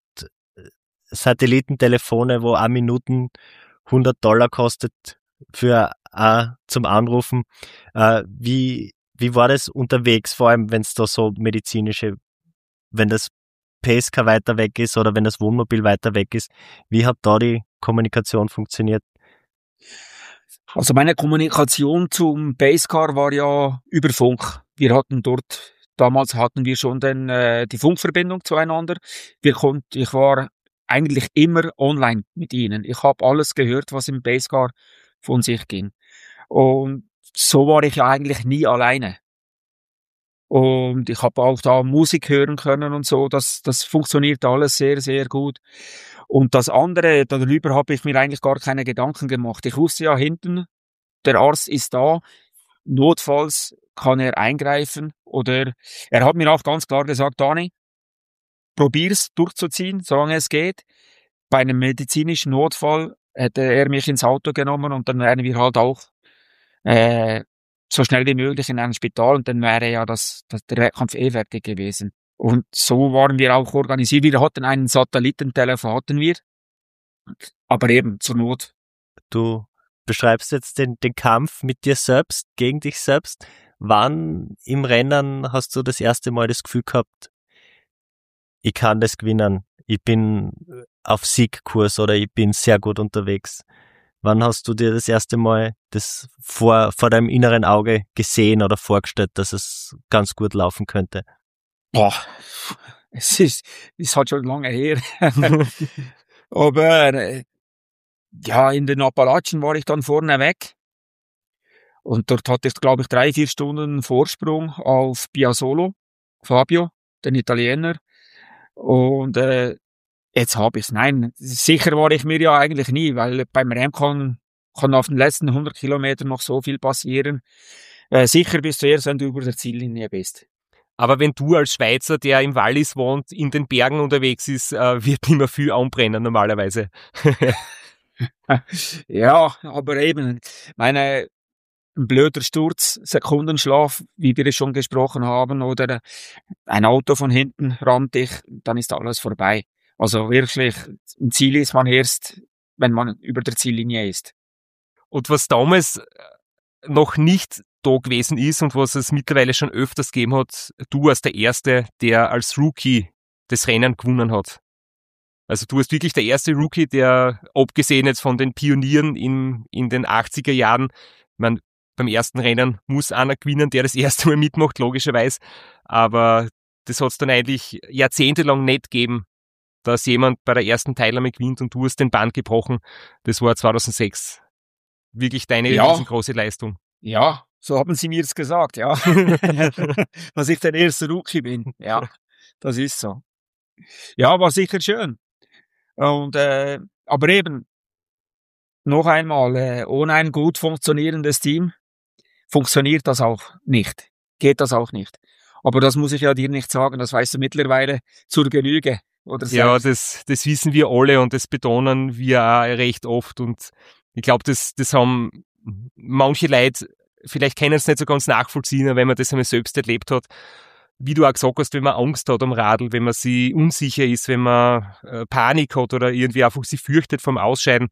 Satellitentelefone, wo eine Minuten hundert Dollar kostet für äh, zum Anrufen. Äh, wie, wie war das unterwegs, vor allem wenn es da so medizinische, wenn das Pacecar weiter weg ist oder wenn das Wohnmobil weiter weg ist, wie hat da die Kommunikation funktioniert? Also meine Kommunikation zum Pacecar war ja über Funk. Wir hatten dort, damals hatten wir schon den, äh, die Funkverbindung zueinander. Wir konnten, ich war eigentlich immer online mit ihnen. Ich habe alles gehört, was im Pacecar von sich ging. Und so war ich ja eigentlich nie alleine. Und ich habe auch da Musik hören können und so. Das, das funktioniert alles sehr, sehr gut. Und das andere, darüber habe ich mir eigentlich gar keine Gedanken gemacht. Ich wusste ja hinten, der Arzt ist da. Notfalls kann er eingreifen. Oder er hat mir auch ganz klar gesagt, Dani, probier's durchzuziehen, solange es geht. Bei einem medizinischen Notfall hätte er mich ins Auto genommen und dann wären wir halt auch äh, so schnell wie möglich in einem Spital und dann wäre ja das, das der Wettkampf eh fertig gewesen. Und so waren wir auch organisiert. Wir hatten einen Satellitentelefon, hatten wir, aber eben zur Not. Du beschreibst jetzt den, den Kampf mit dir selbst, gegen dich selbst. Wann im Rennen hast du das erste Mal das Gefühl gehabt, ich kann das gewinnen, ich bin auf Siegkurs oder ich bin sehr gut unterwegs? Wann hast du dir das erste Mal das vor, vor deinem inneren Auge gesehen oder vorgestellt, dass es ganz gut laufen könnte? Boah, es ist, es hat schon lange her. Aber, äh, ja, in den Appalachen war ich dann vorne weg. Und dort hatte ich, glaube ich, drei, vier Stunden Vorsprung auf Biasolo, Fabio, den Italiener. Und, äh, jetzt habe ich's. Nein, sicher war ich mir ja eigentlich nie, weil beim Rennen kann, kann auf den letzten hundert Kilometern noch so viel passieren. Äh, sicher bist du erst, wenn du über der Ziellinie bist. Aber wenn du als Schweizer, der im Wallis wohnt, in den Bergen unterwegs ist, äh, wird nicht mehr viel anbrennen normalerweise. Ja, aber eben, meine, ein blöder Sturz, Sekundenschlaf, wie wir es schon gesprochen haben, oder ein Auto von hinten rammt dich, dann ist alles vorbei. Also wirklich, ein Ziel ist man erst, wenn man über der Ziellinie ist. Und was damals noch nicht da gewesen ist und was es mittlerweile schon öfters gegeben hat, du als der Erste, der als Rookie das Rennen gewonnen hat. Also du bist wirklich der erste Rookie, der, abgesehen jetzt von den Pionieren in, in den achtziger Jahren, man beim ersten Rennen muss einer gewinnen, der das erste Mal mitmacht, logischerweise. Aber das hat es dann eigentlich jahrzehntelang nicht gegeben, dass jemand bei der ersten Teilnahme gewinnt und du hast den Band gebrochen. Das war zweitausendsechs. Wirklich deine Ja. riesengroße Leistung. Ja, so haben sie mir es gesagt, ja. Dass ich der erste Rookie bin. Ja, das ist so. Ja, war sicher schön. Und, äh, aber eben, noch einmal, äh, ohne ein gut funktionierendes Team funktioniert das auch nicht. Geht das auch nicht. Aber das muss ich ja dir nicht sagen, das weißt du mittlerweile zur Genüge. Oder Ja, selbst. das, das wissen wir alle und das betonen wir auch recht oft. Und ich glaube, das, das haben manche Leute, vielleicht können es nicht so ganz nachvollziehen, wenn man das einmal selbst erlebt hat. Wie du auch gesagt hast, wenn man Angst hat am Radl, wenn man sich unsicher ist, wenn man äh, Panik hat oder irgendwie einfach sich fürchtet vom Ausscheiden.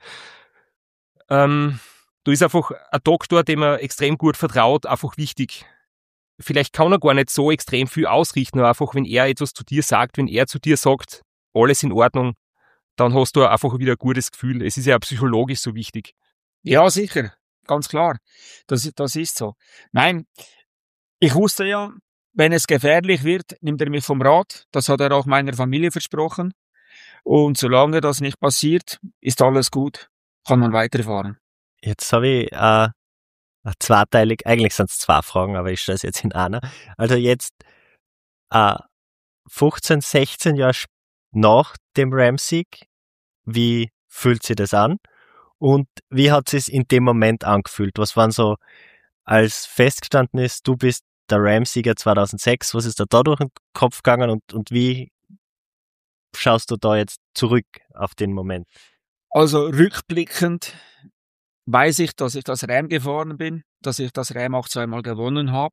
Ähm, da ist einfach ein Doktor, dem man extrem gut vertraut, einfach wichtig. Vielleicht kann er gar nicht so extrem viel ausrichten, aber einfach, wenn er etwas zu dir sagt, wenn er zu dir sagt, alles in Ordnung, dann hast du einfach wieder ein gutes Gefühl. Es ist ja psychologisch so wichtig. Ja, sicher. Ganz klar. Das, das ist so. Nein, ich wusste ja, wenn es gefährlich wird, nimmt er mich vom Rad. Das hat er auch meiner Familie versprochen. Und solange das nicht passiert, ist alles gut. Kann man weiterfahren. Jetzt habe ich äh, zweiteilig, eigentlich sind es zwei Fragen, aber ich stelle es jetzt in einer. Also jetzt äh, fünfzehn, sechzehn Jahre nach dem Ram-Sieg, wie fühlt sich das an? Und wie hat es sich in dem Moment angefühlt? Was waren so, als festgestanden ist, du bist der Ram-Sieger zweitausendsechs, was ist da da durch den Kopf gegangen und, und wie schaust du da jetzt zurück auf den Moment? Also rückblickend weiß ich, dass ich das Ram gefahren bin, dass ich das Ram auch zweimal gewonnen habe.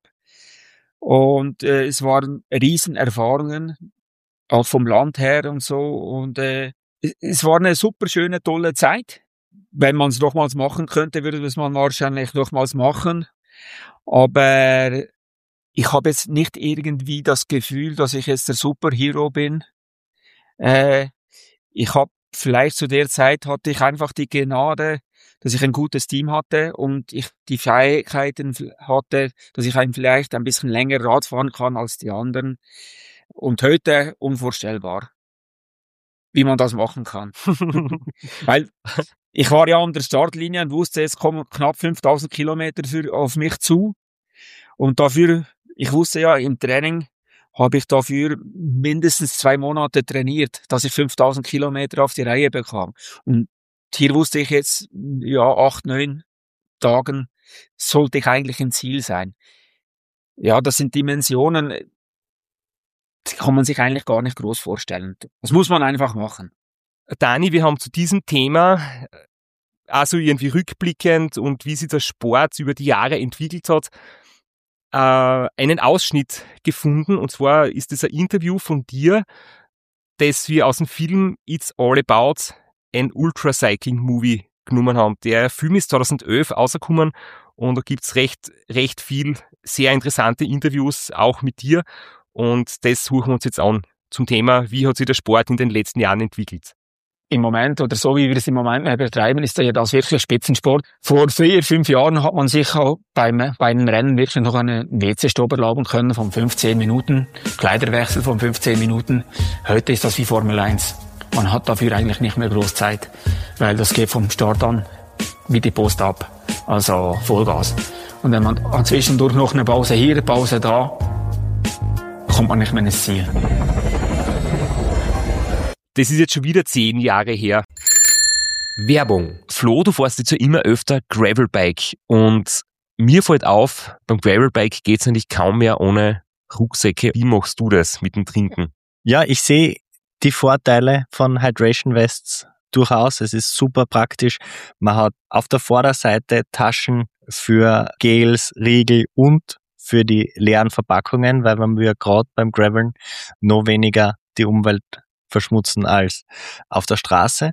Und äh, es waren Riesenerfahrungen, auch vom Land her und so. Und äh, es war eine super schöne, tolle Zeit. Wenn man es nochmals machen könnte, würde es man wahrscheinlich nochmals machen. Aber ich habe jetzt nicht irgendwie das Gefühl, dass ich jetzt der Superhero bin. Äh, ich habe vielleicht zu der Zeit hatte ich einfach die Gnade, dass ich ein gutes Team hatte und ich die Fähigkeiten hatte, dass ich ein, vielleicht ein bisschen länger Rad fahren kann als die anderen. Und heute unvorstellbar, wie man das machen kann. Weil ich war ja an der Startlinie und wusste, es kommen knapp fünftausend Kilometer für, auf mich zu. Und dafür, ich wusste ja, im Training habe ich dafür mindestens zwei Monate trainiert, dass ich fünftausend Kilometer auf die Reihe bekam. Und hier wusste ich jetzt, ja, acht, neun Tagen sollte ich eigentlich im Ziel sein. Ja, das sind Dimensionen, die kann man sich eigentlich gar nicht groß vorstellen. Das muss man einfach machen. Dani, wir haben zu diesem Thema, also irgendwie rückblickend und wie sich der Sport über die Jahre entwickelt hat, äh, einen Ausschnitt gefunden. Und zwar ist es ein Interview von dir, das wir aus dem Film It's All About an Ultracycling Movie genommen haben. Der Film ist zweitausendelf rausgekommen und da gibt's recht, recht viel sehr interessante Interviews, auch mit dir. Und das suchen wir uns jetzt an zum Thema, wie hat sich der Sport in den letzten Jahren entwickelt. im Moment, oder so wie wir es im Moment betreiben, ist ja das wirklich Spitzensport. Vor vier, fünf Jahren hat man sich auch beim, bei einem Rennen wirklich noch einen W C-Stopp erlauben können von fünfzehn Minuten, Kleiderwechsel von fünfzehn Minuten. Heute ist das wie Formel eins. Man hat dafür eigentlich nicht mehr groß Zeit, weil das geht vom Start an wie die Post ab. Also Vollgas. Und wenn man zwischendurch noch eine Pause hier, eine Pause da, kommt man nicht mehr ins Ziel. Das ist jetzt schon wieder zehn Jahre her. Werbung. Flo, du fährst jetzt ja immer öfter Gravelbike und mir fällt auf, beim Gravelbike geht's eigentlich kaum mehr ohne Rucksäcke. Wie machst du das mit dem Trinken? Ja, ich sehe die Vorteile von Hydration Vests durchaus. Es ist super praktisch. Man hat auf der Vorderseite Taschen für Gels, Riegel und für die leeren Verpackungen, weil man ja gerade beim Graveln noch weniger die Umwelt verschmutzen als auf der Straße.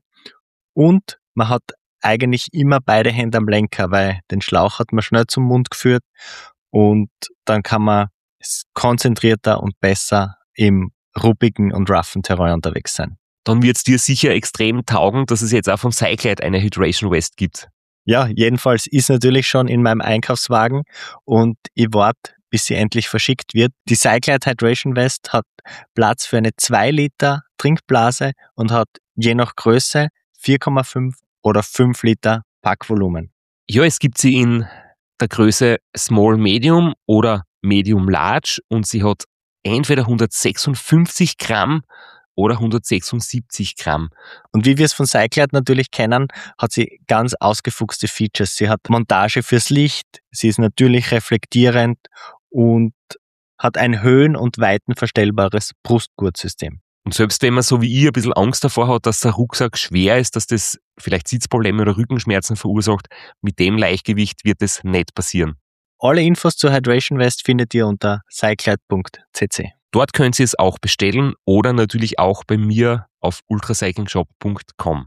Und man hat eigentlich immer beide Hände am Lenker, weil den Schlauch hat man schnell zum Mund geführt und dann kann man konzentrierter und besser im ruppigen und roughen Terrain unterwegs sein. Dann wird's dir sicher extrem taugen, dass es jetzt auch vom Cyclide eine Hydration Vest gibt. Ja, jedenfalls ist natürlich schon in meinem Einkaufswagen und ich warte, bis sie endlich verschickt wird. Die Cyclide Hydration Vest hat Platz für eine zwei Liter Trinkblase und hat je nach Größe vier Komma fünf oder fünf Liter Packvolumen. Ja, es gibt sie in der Größe Small Medium oder Medium Large und sie hat entweder hundertsechsundfünfzig Gramm oder hundertsechsundsiebzig Gramm. Und wie wir es von Cyclide natürlich kennen, hat sie ganz ausgefuchste Features. Sie hat Montage fürs Licht, sie ist natürlich reflektierend und hat ein höhen- und weitenverstellbares Brustgurtsystem. Und selbst wenn man so wie ich ein bisschen Angst davor hat, dass der Rucksack schwer ist, dass das vielleicht Sitzprobleme oder Rückenschmerzen verursacht, mit dem Leichtgewicht wird es nicht passieren. Alle Infos zur Hydration Vest findet ihr unter cyclide punkt c c. Dort könnt ihr es auch bestellen oder natürlich auch bei mir auf ultracyclingshop punkt com.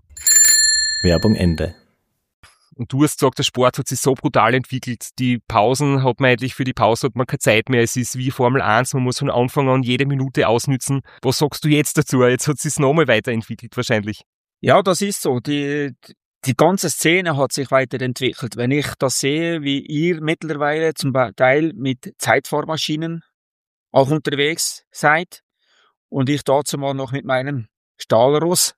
Werbung Ende. Und du hast gesagt, der Sport hat sich so brutal entwickelt. Die Pausen hat man eigentlich, für die Pause hat man keine Zeit mehr. Es ist wie Formel eins, man muss von Anfang an jede Minute ausnützen. Was sagst du jetzt dazu? Jetzt hat es sich nochmal weiterentwickelt wahrscheinlich. Ja, das ist so. Die, die ganze Szene hat sich weiterentwickelt. Wenn ich das sehe, wie ihr mittlerweile zum Teil mit Zeitfahrmaschinen auch unterwegs seid und ich dazu mal noch mit meinem Stahlross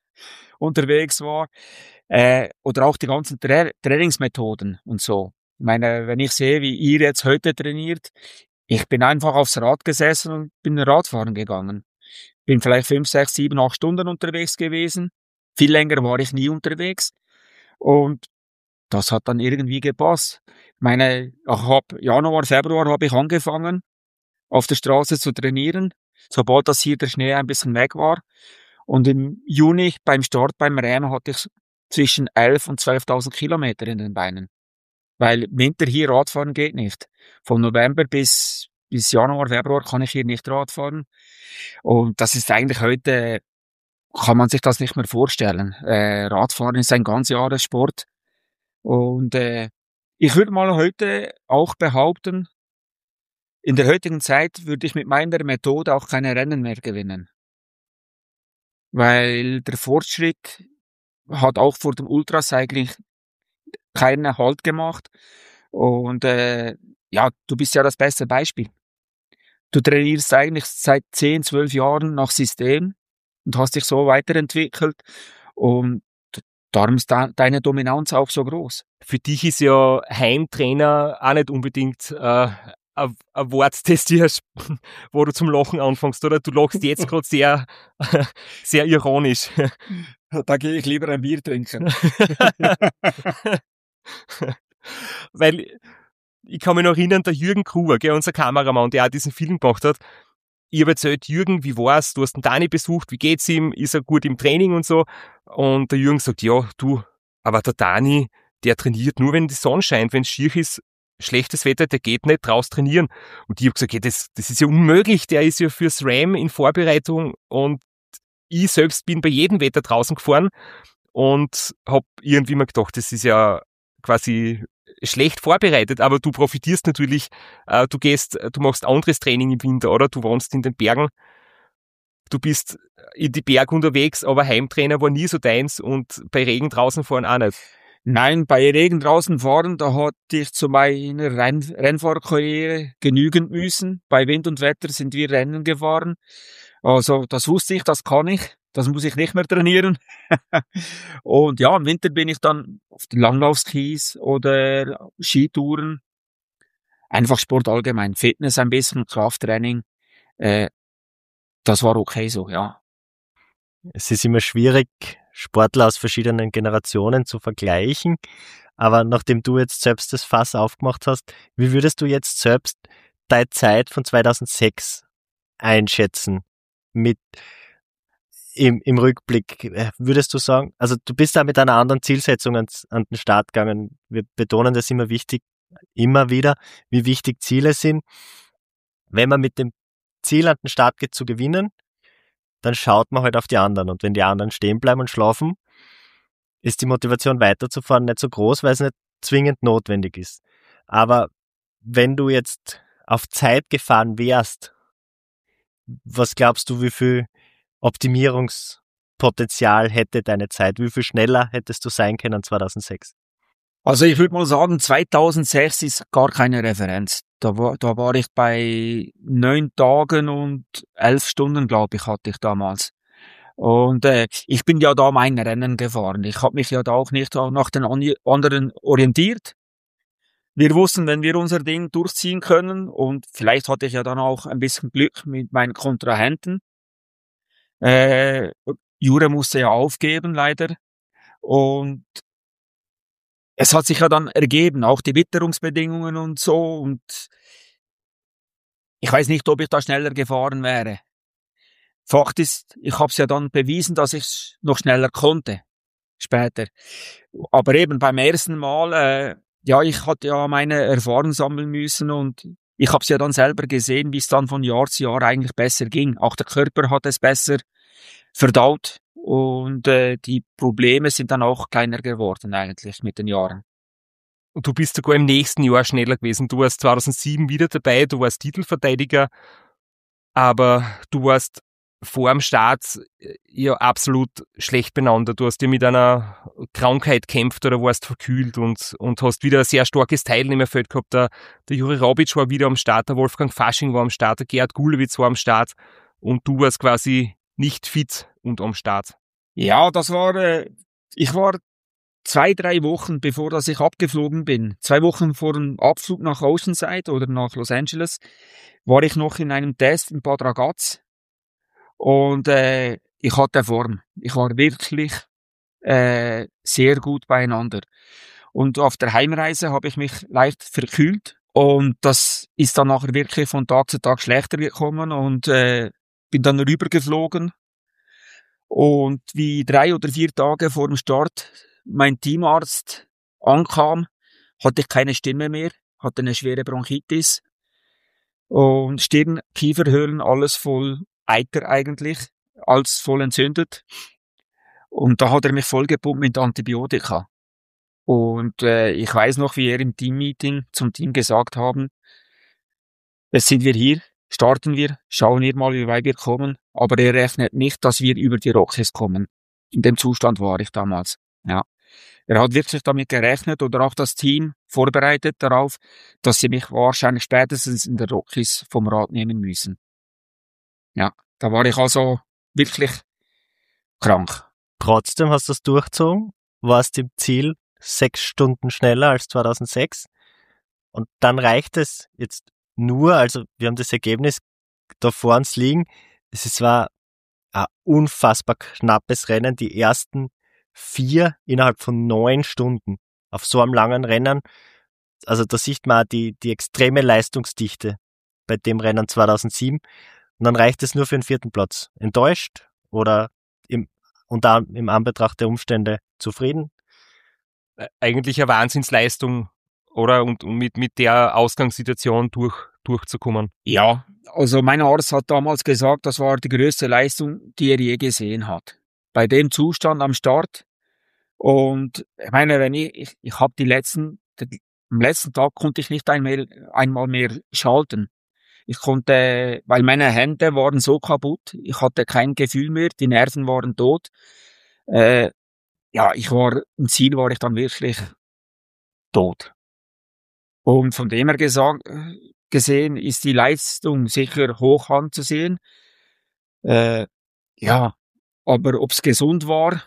unterwegs war, äh, oder auch die ganzen Tra- Trainingsmethoden und so. Ich meine, wenn ich sehe, wie ihr jetzt heute trainiert, ich bin einfach aufs Rad gesessen und bin Radfahren gegangen. Bin vielleicht fünf, sechs, sieben, acht Stunden unterwegs gewesen. Viel länger war ich nie unterwegs. Und das hat dann irgendwie gepasst. Ich meine, ab Januar, Februar habe ich angefangen, auf der Straße zu trainieren, sobald das hier der Schnee ein bisschen weg war. Und im Juni beim Start beim Rennen hatte ich zwischen elf und zwölftausend Kilometer in den Beinen. Weil im Winter hier Radfahren geht nicht. Von November bis, bis Januar, Februar kann ich hier nicht Radfahren. Und das ist eigentlich heute, kann man sich das nicht mehr vorstellen. Äh, Radfahren ist ein ganz Jahressport. Und äh, ich würde mal heute auch behaupten, in der heutigen Zeit würde ich mit meiner Methode auch keine Rennen mehr gewinnen. Weil der Fortschritt hat auch vor dem Ultracycling keinen Halt gemacht. Und äh, ja, du bist ja das beste Beispiel. Du trainierst eigentlich seit zehn, zwölf Jahren nach System und hast dich so weiterentwickelt. Und darum ist da deine Dominanz auch so groß. Für dich ist ja Heimtrainer auch nicht unbedingt äh, ein Wort, das dir, wo du zum Lachen anfängst, oder? Du lachst jetzt gerade sehr, sehr ironisch. Da gehe ich lieber ein Bier trinken. Weil ich kann mich noch erinnern, der Jürgen Kruger, gell, unser Kameramann, der auch diesen Film gemacht hat. Ich habe erzählt, Jürgen, wie war's? Du hast den Dani besucht, wie geht's ihm? Ist er gut im Training und so? Und der Jürgen sagt, ja, du, aber der Dani, der trainiert nur, wenn die Sonne scheint, wenn es schier ist, schlechtes Wetter, der geht nicht raus trainieren. Und ich habe gesagt, ja, das, das ist ja unmöglich, der ist ja fürs Ram in Vorbereitung und ich selbst bin bei jedem Wetter draußen gefahren und habe irgendwie mal gedacht, das ist ja quasi schlecht vorbereitet, aber du profitierst natürlich, äh, du gehst, du machst anderes Training im Winter, oder? Du wohnst in den Bergen du bist in die Berge unterwegs, aber Heimtrainer war nie so deins und bei Regen draußen fahren auch nicht. Nein, bei Regen draußen fahren, da hatte ich zu meiner Renn Rennfahrkarriere genügend müssen. Bei Wind und Wetter sind wir Rennen gefahren. Also das wusste ich, das kann ich. Das muss ich nicht mehr trainieren. Und ja, im Winter bin ich dann auf den Langlaufskis oder Skitouren. Einfach Sport allgemein. Fitness ein bisschen, Krafttraining. Äh, das war okay so, ja. Es ist immer schwierig, Sportler aus verschiedenen Generationen zu vergleichen. Aber nachdem du jetzt selbst das Fass aufgemacht hast, wie würdest du jetzt selbst deine Zeit von zweitausendsechs einschätzen? Mit im, im Rückblick, würdest du sagen, also du bist da mit einer anderen Zielsetzung ans, an den Start gegangen. Wir betonen das immer wichtig, immer wieder, wie wichtig Ziele sind. Wenn man mit dem Ziel an den Start geht zu gewinnen, dann schaut man halt auf die anderen. Und wenn die anderen stehen bleiben und schlafen, ist die Motivation weiterzufahren nicht so groß, weil es nicht zwingend notwendig ist. Aber wenn du jetzt auf Zeit gefahren wärst, was glaubst du, wie viel Optimierungspotenzial hätte deine Zeit? Wie viel schneller hättest du sein können zweitausendsechs? Also ich würde mal sagen, zweitausendsechs ist gar keine Referenz. Da war, da war ich bei neun Tagen und elf Stunden, glaube ich, hatte ich damals. Und äh, ich bin ja da mein Rennen gefahren. Ich habe mich ja da auch nicht nach den anderen orientiert. Wir wussten, wenn wir unser Ding durchziehen können, und vielleicht hatte ich ja dann auch ein bisschen Glück mit meinen Kontrahenten. Äh, Jure musste ja aufgeben, leider. Und es hat sich ja dann ergeben, auch die Witterungsbedingungen und so. Und ich weiß nicht, ob ich da schneller gefahren wäre. Fakt ist, ich habe es ja dann bewiesen, dass ich noch schneller konnte. Später. Aber eben beim ersten Mal, äh, ja, ich hatte ja meine Erfahrung sammeln müssen und ich habe es ja dann selber gesehen, wie es dann von Jahr zu Jahr eigentlich besser ging. Auch der Körper hat es besser verdaut und äh, die Probleme sind dann auch kleiner geworden eigentlich mit den Jahren. Und du bist sogar im nächsten Jahr schneller gewesen. Du warst zweitausendsieben wieder dabei, du warst Titelverteidiger, aber du warst vor dem Start ja absolut schlecht beieinander. Du hast ja mit einer Krankheit gekämpft oder warst verkühlt und, und hast wieder ein sehr starkes Teilnehmerfeld gehabt. Der, der Juri Rabic war wieder am Start, der Wolfgang Fasching war am Start, der Gerhard Gulewitz war am Start und du warst quasi nicht fit und am Start. Ja, das war, äh, ich war zwei, drei Wochen, bevor dass ich abgeflogen bin, zwei Wochen vor dem Abflug nach Oceanside oder nach Los Angeles, war ich noch in einem Test in Bad Ragaz. Und äh, ich hatte Form. Ich war wirklich äh, sehr gut beieinander. Und auf der Heimreise habe ich mich leicht verkühlt. Und das ist dann nachher wirklich von Tag zu Tag schlechter gekommen. Und äh, bin dann rübergeflogen. Und wie drei oder vier Tage vor dem Start mein Teamarzt ankam, hatte ich keine Stimme mehr, hatte eine schwere Bronchitis. Und Stirn, Kieferhöhlen, alles voll Eiter eigentlich, alles voll entzündet. Und da hat er mich vollgepumpt mit Antibiotika. Und äh, ich weiß noch, wie er im Teammeeting zum Team gesagt haben, jetzt sind wir hier, starten wir, schauen wir mal, wie weit wir kommen. Aber er rechnet nicht, dass wir über die Rockies kommen. In dem Zustand war ich damals. Ja. Er hat wirklich damit gerechnet oder auch das Team vorbereitet darauf, dass sie mich wahrscheinlich spätestens in der Rockies vom Rad nehmen müssen. Ja, da war ich also wirklich krank. Trotzdem hast du es durchgezogen, warst im Ziel sechs Stunden schneller als zweitausendsechs und dann reicht es jetzt nur, also wir haben das Ergebnis da vor uns liegen, es war ein unfassbar knappes Rennen, die ersten vier innerhalb von neun Stunden auf so einem langen Rennen, also da sieht man die, die extreme Leistungsdichte bei dem Rennen zweitausendsieben. Und dann reicht es nur für den vierten Platz. Enttäuscht oder im, unter, im Anbetracht der Umstände zufrieden? Eigentlich eine Wahnsinnsleistung, oder? Und, und mit, mit der Ausgangssituation durch, durchzukommen. Ja, also mein Arzt hat damals gesagt, das war die größte Leistung, die er je gesehen hat. Bei dem Zustand am Start. Und ich meine, wenn ich, ich, ich habe die letzten, die, am letzten Tag konnte ich nicht einmal, einmal mehr schalten. Ich konnte, weil meine Hände waren so kaputt, ich hatte kein Gefühl mehr, die Nerven waren tot. Äh, ja, ich war, im Ziel war ich dann wirklich tot. Und von dem her gesagt, gesehen ist die Leistung sicher hoch anzusehen. Äh, ja, aber ob's gesund war,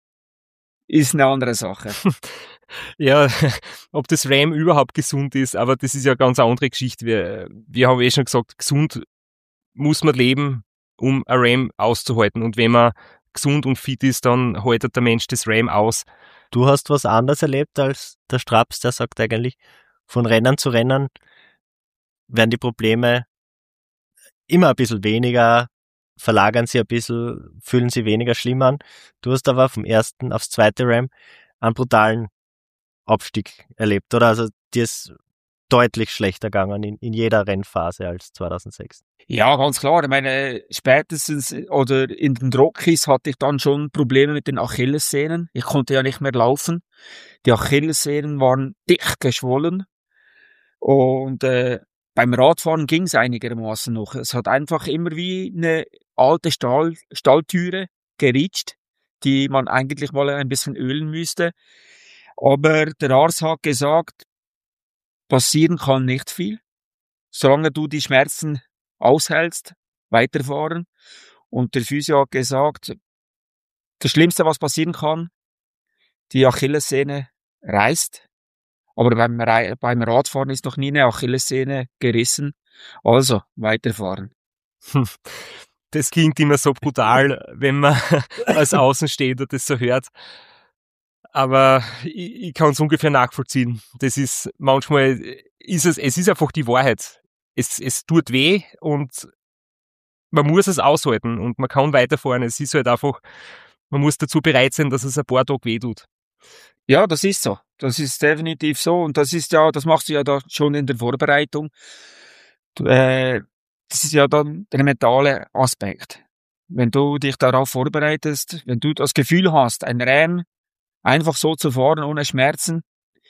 ist eine andere Sache. Ja, ob das RAM überhaupt gesund ist, aber das ist ja eine ganz andere Geschichte. Wir, wir haben eh schon gesagt, gesund muss man leben, um ein RAM auszuhalten. Und wenn man gesund und fit ist, dann haltet der Mensch das RAM aus. Du hast was anderes erlebt als der Straps, der sagt eigentlich, von Rennen zu Rennen werden die Probleme immer ein bisschen weniger, verlagern sie ein bisschen, fühlen sie weniger schlimm an. Du hast aber vom ersten aufs zweite RAM einen brutalen Abstieg erlebt, oder? Also dir ist deutlich schlechter gegangen in, in jeder Rennphase als zweitausendsechs. Ja, ganz klar. Ich meine, spätestens oder in den Rockies hatte ich dann schon Probleme mit den Achillessehnen. Ich konnte ja nicht mehr laufen. Die Achillessehnen waren dick geschwollen. Und äh, beim Radfahren ging es einigermaßen noch. Es hat einfach immer wie eine alte Stahl, Stahltüre geritscht, die man eigentlich mal ein bisschen ölen müsste. Aber der Arzt hat gesagt, passieren kann nicht viel. Solange du die Schmerzen aushältst, weiterfahren. Und der Physio hat gesagt, das Schlimmste, was passieren kann, die Achillessehne reißt. Aber beim, beim Radfahren ist noch nie eine Achillessehne gerissen. Also, weiterfahren. Das klingt immer so brutal, wenn man als Außenstehender das so hört. Aber ich, ich kann es ungefähr nachvollziehen. Das ist, manchmal ist es, es ist einfach die Wahrheit. Es, es tut weh und man muss es aushalten und man kann weiterfahren. Es ist halt einfach, man muss dazu bereit sein, dass es ein paar Tage weh tut. Ja, das ist so. Das ist definitiv so. Und das ist ja, das machst du ja da schon in der Vorbereitung. Du, äh, das ist ja dann der mentale Aspekt. Wenn du dich darauf vorbereitest, wenn du das Gefühl hast, ein Rennen einfach so zu fahren, ohne Schmerzen,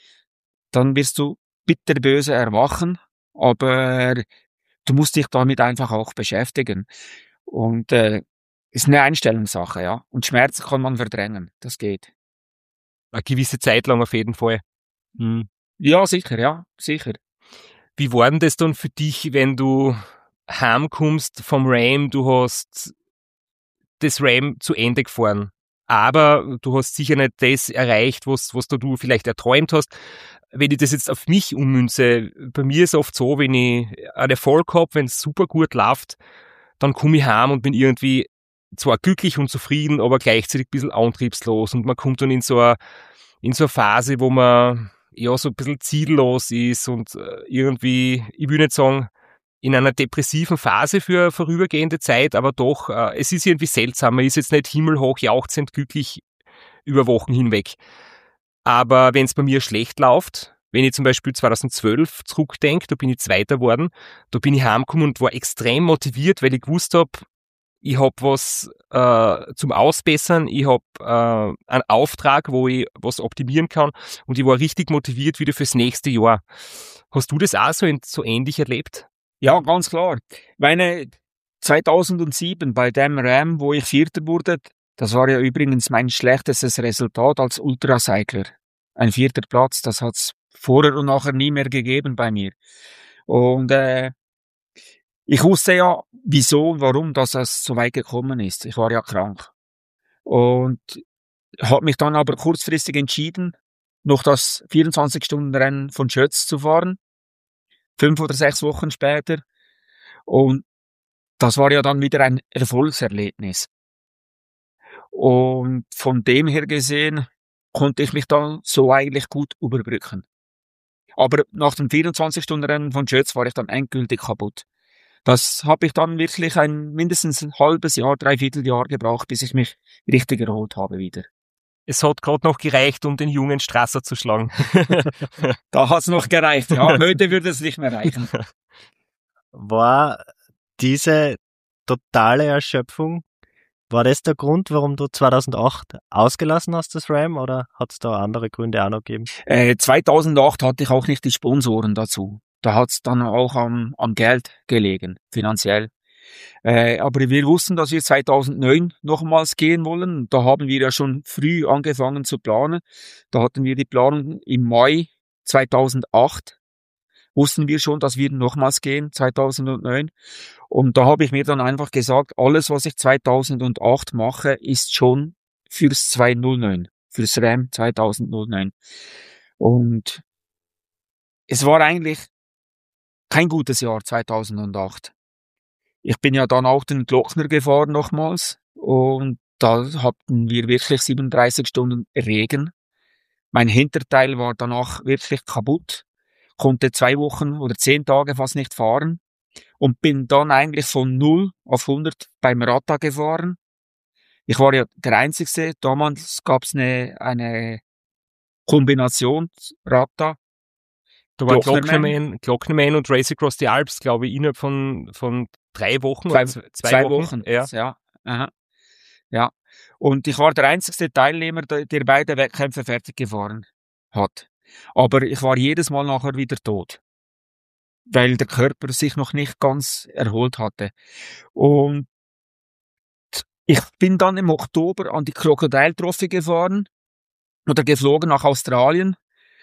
dann wirst du bitterböse erwachen. Aber du musst dich damit einfach auch beschäftigen. Und äh, ist eine Einstellungssache, ja. Und Schmerzen kann man verdrängen. Das geht. Eine gewisse Zeit lang auf jeden Fall. Hm. Ja, sicher, ja, sicher. Wie war denn das dann für dich, wenn du heimkommst vom Ram, du hast das Ram zu Ende gefahren, aber du hast sicher nicht das erreicht, was, was du vielleicht erträumt hast. Wenn ich das jetzt auf mich ummünze, bei mir ist es oft so, wenn ich einen Erfolg habe, wenn es super gut läuft, dann komme ich heim und bin irgendwie zwar glücklich und zufrieden, aber gleichzeitig ein bisschen antriebslos und man kommt dann in so eine, in so eine Phase, wo man ja so ein bisschen ziellos ist und irgendwie, ich will nicht sagen, in einer depressiven Phase für vorübergehende Zeit, aber doch, äh, es ist irgendwie seltsam. Man ist jetzt nicht himmelhoch jauchzend glücklich über Wochen hinweg. Aber wenn es bei mir schlecht läuft, wenn ich zum Beispiel zweitausendzwölf zurückdenke, da bin ich Zweiter geworden, da bin ich heimgekommen und war extrem motiviert, weil ich gewusst habe, ich habe was äh, zum Ausbessern, ich habe äh, einen Auftrag, wo ich was optimieren kann und ich war richtig motiviert wieder fürs nächste Jahr. Hast du das auch so, in, so ähnlich erlebt? Ja, ganz klar. Meine zweitausendsieben bei dem Ram, wo ich Vierter wurde, das war ja übrigens mein schlechtestes Resultat als Ultracycler. Ein vierter Platz, das hat's vorher und nachher nie mehr gegeben bei mir. Und äh, ich wusste ja, wieso und warum dass es so weit gekommen ist. Ich war ja krank. Und habe mich dann aber kurzfristig entschieden, noch das vierundzwanzig-Stunden-Rennen von Schötz zu fahren. Fünf oder sechs Wochen später. Und das war ja dann wieder ein Erfolgserlebnis. Und von dem her gesehen konnte ich mich dann so eigentlich gut überbrücken. Aber nach dem vierundzwanzig-Stunden-Rennen von Schötz war ich dann endgültig kaputt. Das habe ich dann wirklich ein mindestens ein halbes Jahr, dreiviertel Jahr gebraucht, bis ich mich richtig erholt habe wieder. Es hat gerade noch gereicht, um den jungen Strasser zu schlagen. Da hat's noch gereicht, ja. Heute würde es nicht mehr reichen. War diese totale Erschöpfung, war das der Grund, warum du zweitausendacht ausgelassen hast, das Ram, oder hat es da andere Gründe auch noch gegeben? Äh, zweitausendacht hatte ich auch nicht die Sponsoren dazu. da hat's dann auch am, am Geld gelegen, finanziell. Äh, aber wir wussten, dass wir zweitausendneun nochmals gehen wollen. Da haben wir ja schon früh angefangen zu planen. Da hatten wir die Planung im Mai zweitausendacht. Wussten wir schon, dass wir nochmals gehen, zweitausendneun. Und da habe ich mir dann einfach gesagt, alles, was ich zweitausendacht mache, ist schon fürs zweitausendneun, fürs RAM zweitausendneun. Und es war eigentlich kein gutes Jahr zweitausendacht. Ich bin ja dann auch den Glockner gefahren nochmals und da hatten wir wirklich siebenunddreißig Stunden Regen. Mein Hinterteil war danach wirklich kaputt, konnte zwei Wochen oder zehn Tage fast nicht fahren und bin dann eigentlich von null auf hundert beim Rata gefahren. Ich war ja der Einzige, damals gab es eine, eine Kombination Rata. Da war Glocknerman, Glocknerman und Race Across the Alps, glaube ich, innerhalb von, von drei Wochen. Zwei, zwei, zwei Wochen. Wochen. Ja. Ja. Aha. Ja. Und ich war der einzige Teilnehmer, der, der beide Wettkämpfe fertig gefahren hat. Aber ich war jedes Mal nachher wieder tot. Weil der Körper sich noch nicht ganz erholt hatte. Und ich bin dann im Oktober an die Crocodile Trophy gefahren. Oder geflogen nach Australien.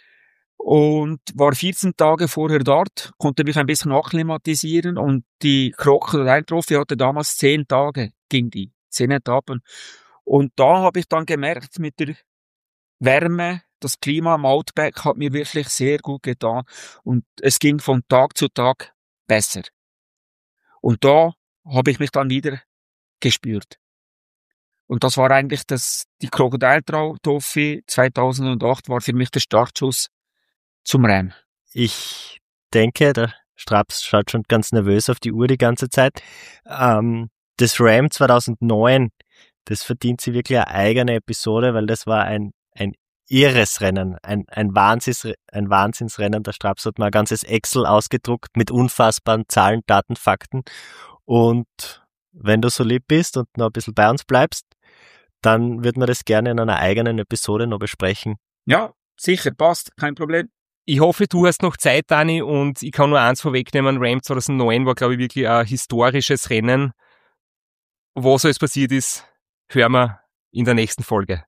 Und war vierzehn Tage vorher dort, konnte mich ein bisschen akklimatisieren und die Crocodile Trophy hatte damals zehn Tage, ging die, zehn Etappen. Und da habe ich dann gemerkt, mit der Wärme, das Klima am Outback hat mir wirklich sehr gut getan und es ging von Tag zu Tag besser. Und da habe ich mich dann wieder gespürt. Und das war eigentlich das, die Crocodile Trophy zweitausendacht war für mich der Startschuss zum RAM. Ich denke, der Straps schaut schon ganz nervös auf die Uhr die ganze Zeit. Ähm, das RAM zweitausendneun, das verdient sich wirklich eine eigene Episode, weil das war ein, ein irres Rennen, ein, ein, Wahnsinns, ein Wahnsinnsrennen. Der Straps hat mal ein ganzes Excel ausgedruckt mit unfassbaren Zahlen, Daten, Fakten. Und wenn du so lieb bist und noch ein bisschen bei uns bleibst, dann würden wir das gerne in einer eigenen Episode noch besprechen. Ja, sicher, passt, kein Problem. Ich hoffe, du hast noch Zeit, Dani, und ich kann nur eins vorwegnehmen. RAM zweitausendneun war, glaube ich, wirklich ein historisches Rennen. Was alles passiert ist, hören wir in der nächsten Folge.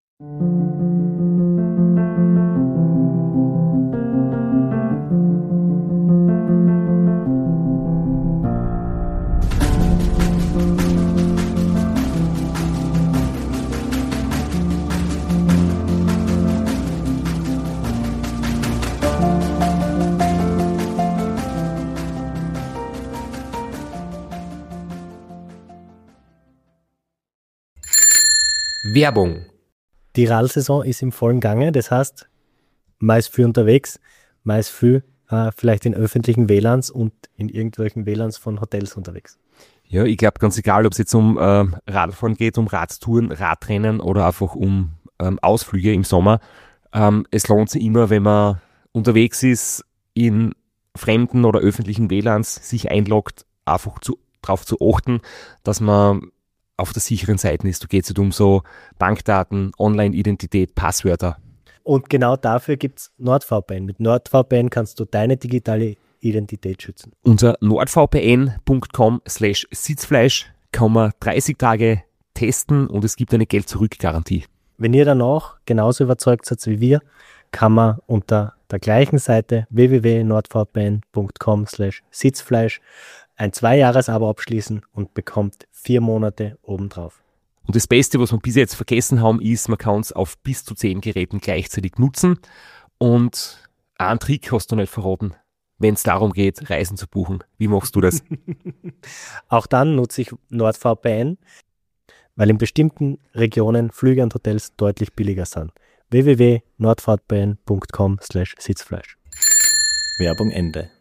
Werbung. Die Radl-Saison ist im vollen Gange, das heißt, man ist viel unterwegs, man ist viel äh, vielleicht in öffentlichen W L A Ns und in irgendwelchen W L A Ns von Hotels unterwegs. Ja, ich glaube ganz egal, ob es jetzt um äh, Radfahren geht, um Radtouren, Radrennen oder einfach um ähm, Ausflüge im Sommer. Ähm, es lohnt sich immer, wenn man unterwegs ist, in fremden oder öffentlichen W L A Ns sich einloggt, einfach zu, darauf zu achten, dass man auf der sicheren Seite ist. Da geht es nicht um so Bankdaten, Online-Identität, Passwörter. Und genau dafür gibt es NordVPN. Mit NordVPN kannst du deine digitale Identität schützen. Unter nordvpn punkt com slash Sitzfleisch kann man dreißig Tage testen und es gibt eine Geld-Zurück-Garantie. Wenn ihr danach genauso überzeugt seid wie wir, kann man unter der gleichen Seite w w w punkt nordvpn punkt com slash Sitzfleisch ein Zwei-Jahres-Abo abschließen und bekommt vier Monate obendrauf. Und das Beste, was wir bis jetzt vergessen haben, ist, man kann es auf bis zu zehn Geräten gleichzeitig nutzen. Und einen Trick hast du nicht verraten, wenn es darum geht, Reisen zu buchen. Wie machst du das? Auch dann nutze ich NordVPN, weil in bestimmten Regionen Flüge und Hotels deutlich billiger sind. w w w punkt nordvpn punkt com slash Sitzfleisch. Werbung Ende.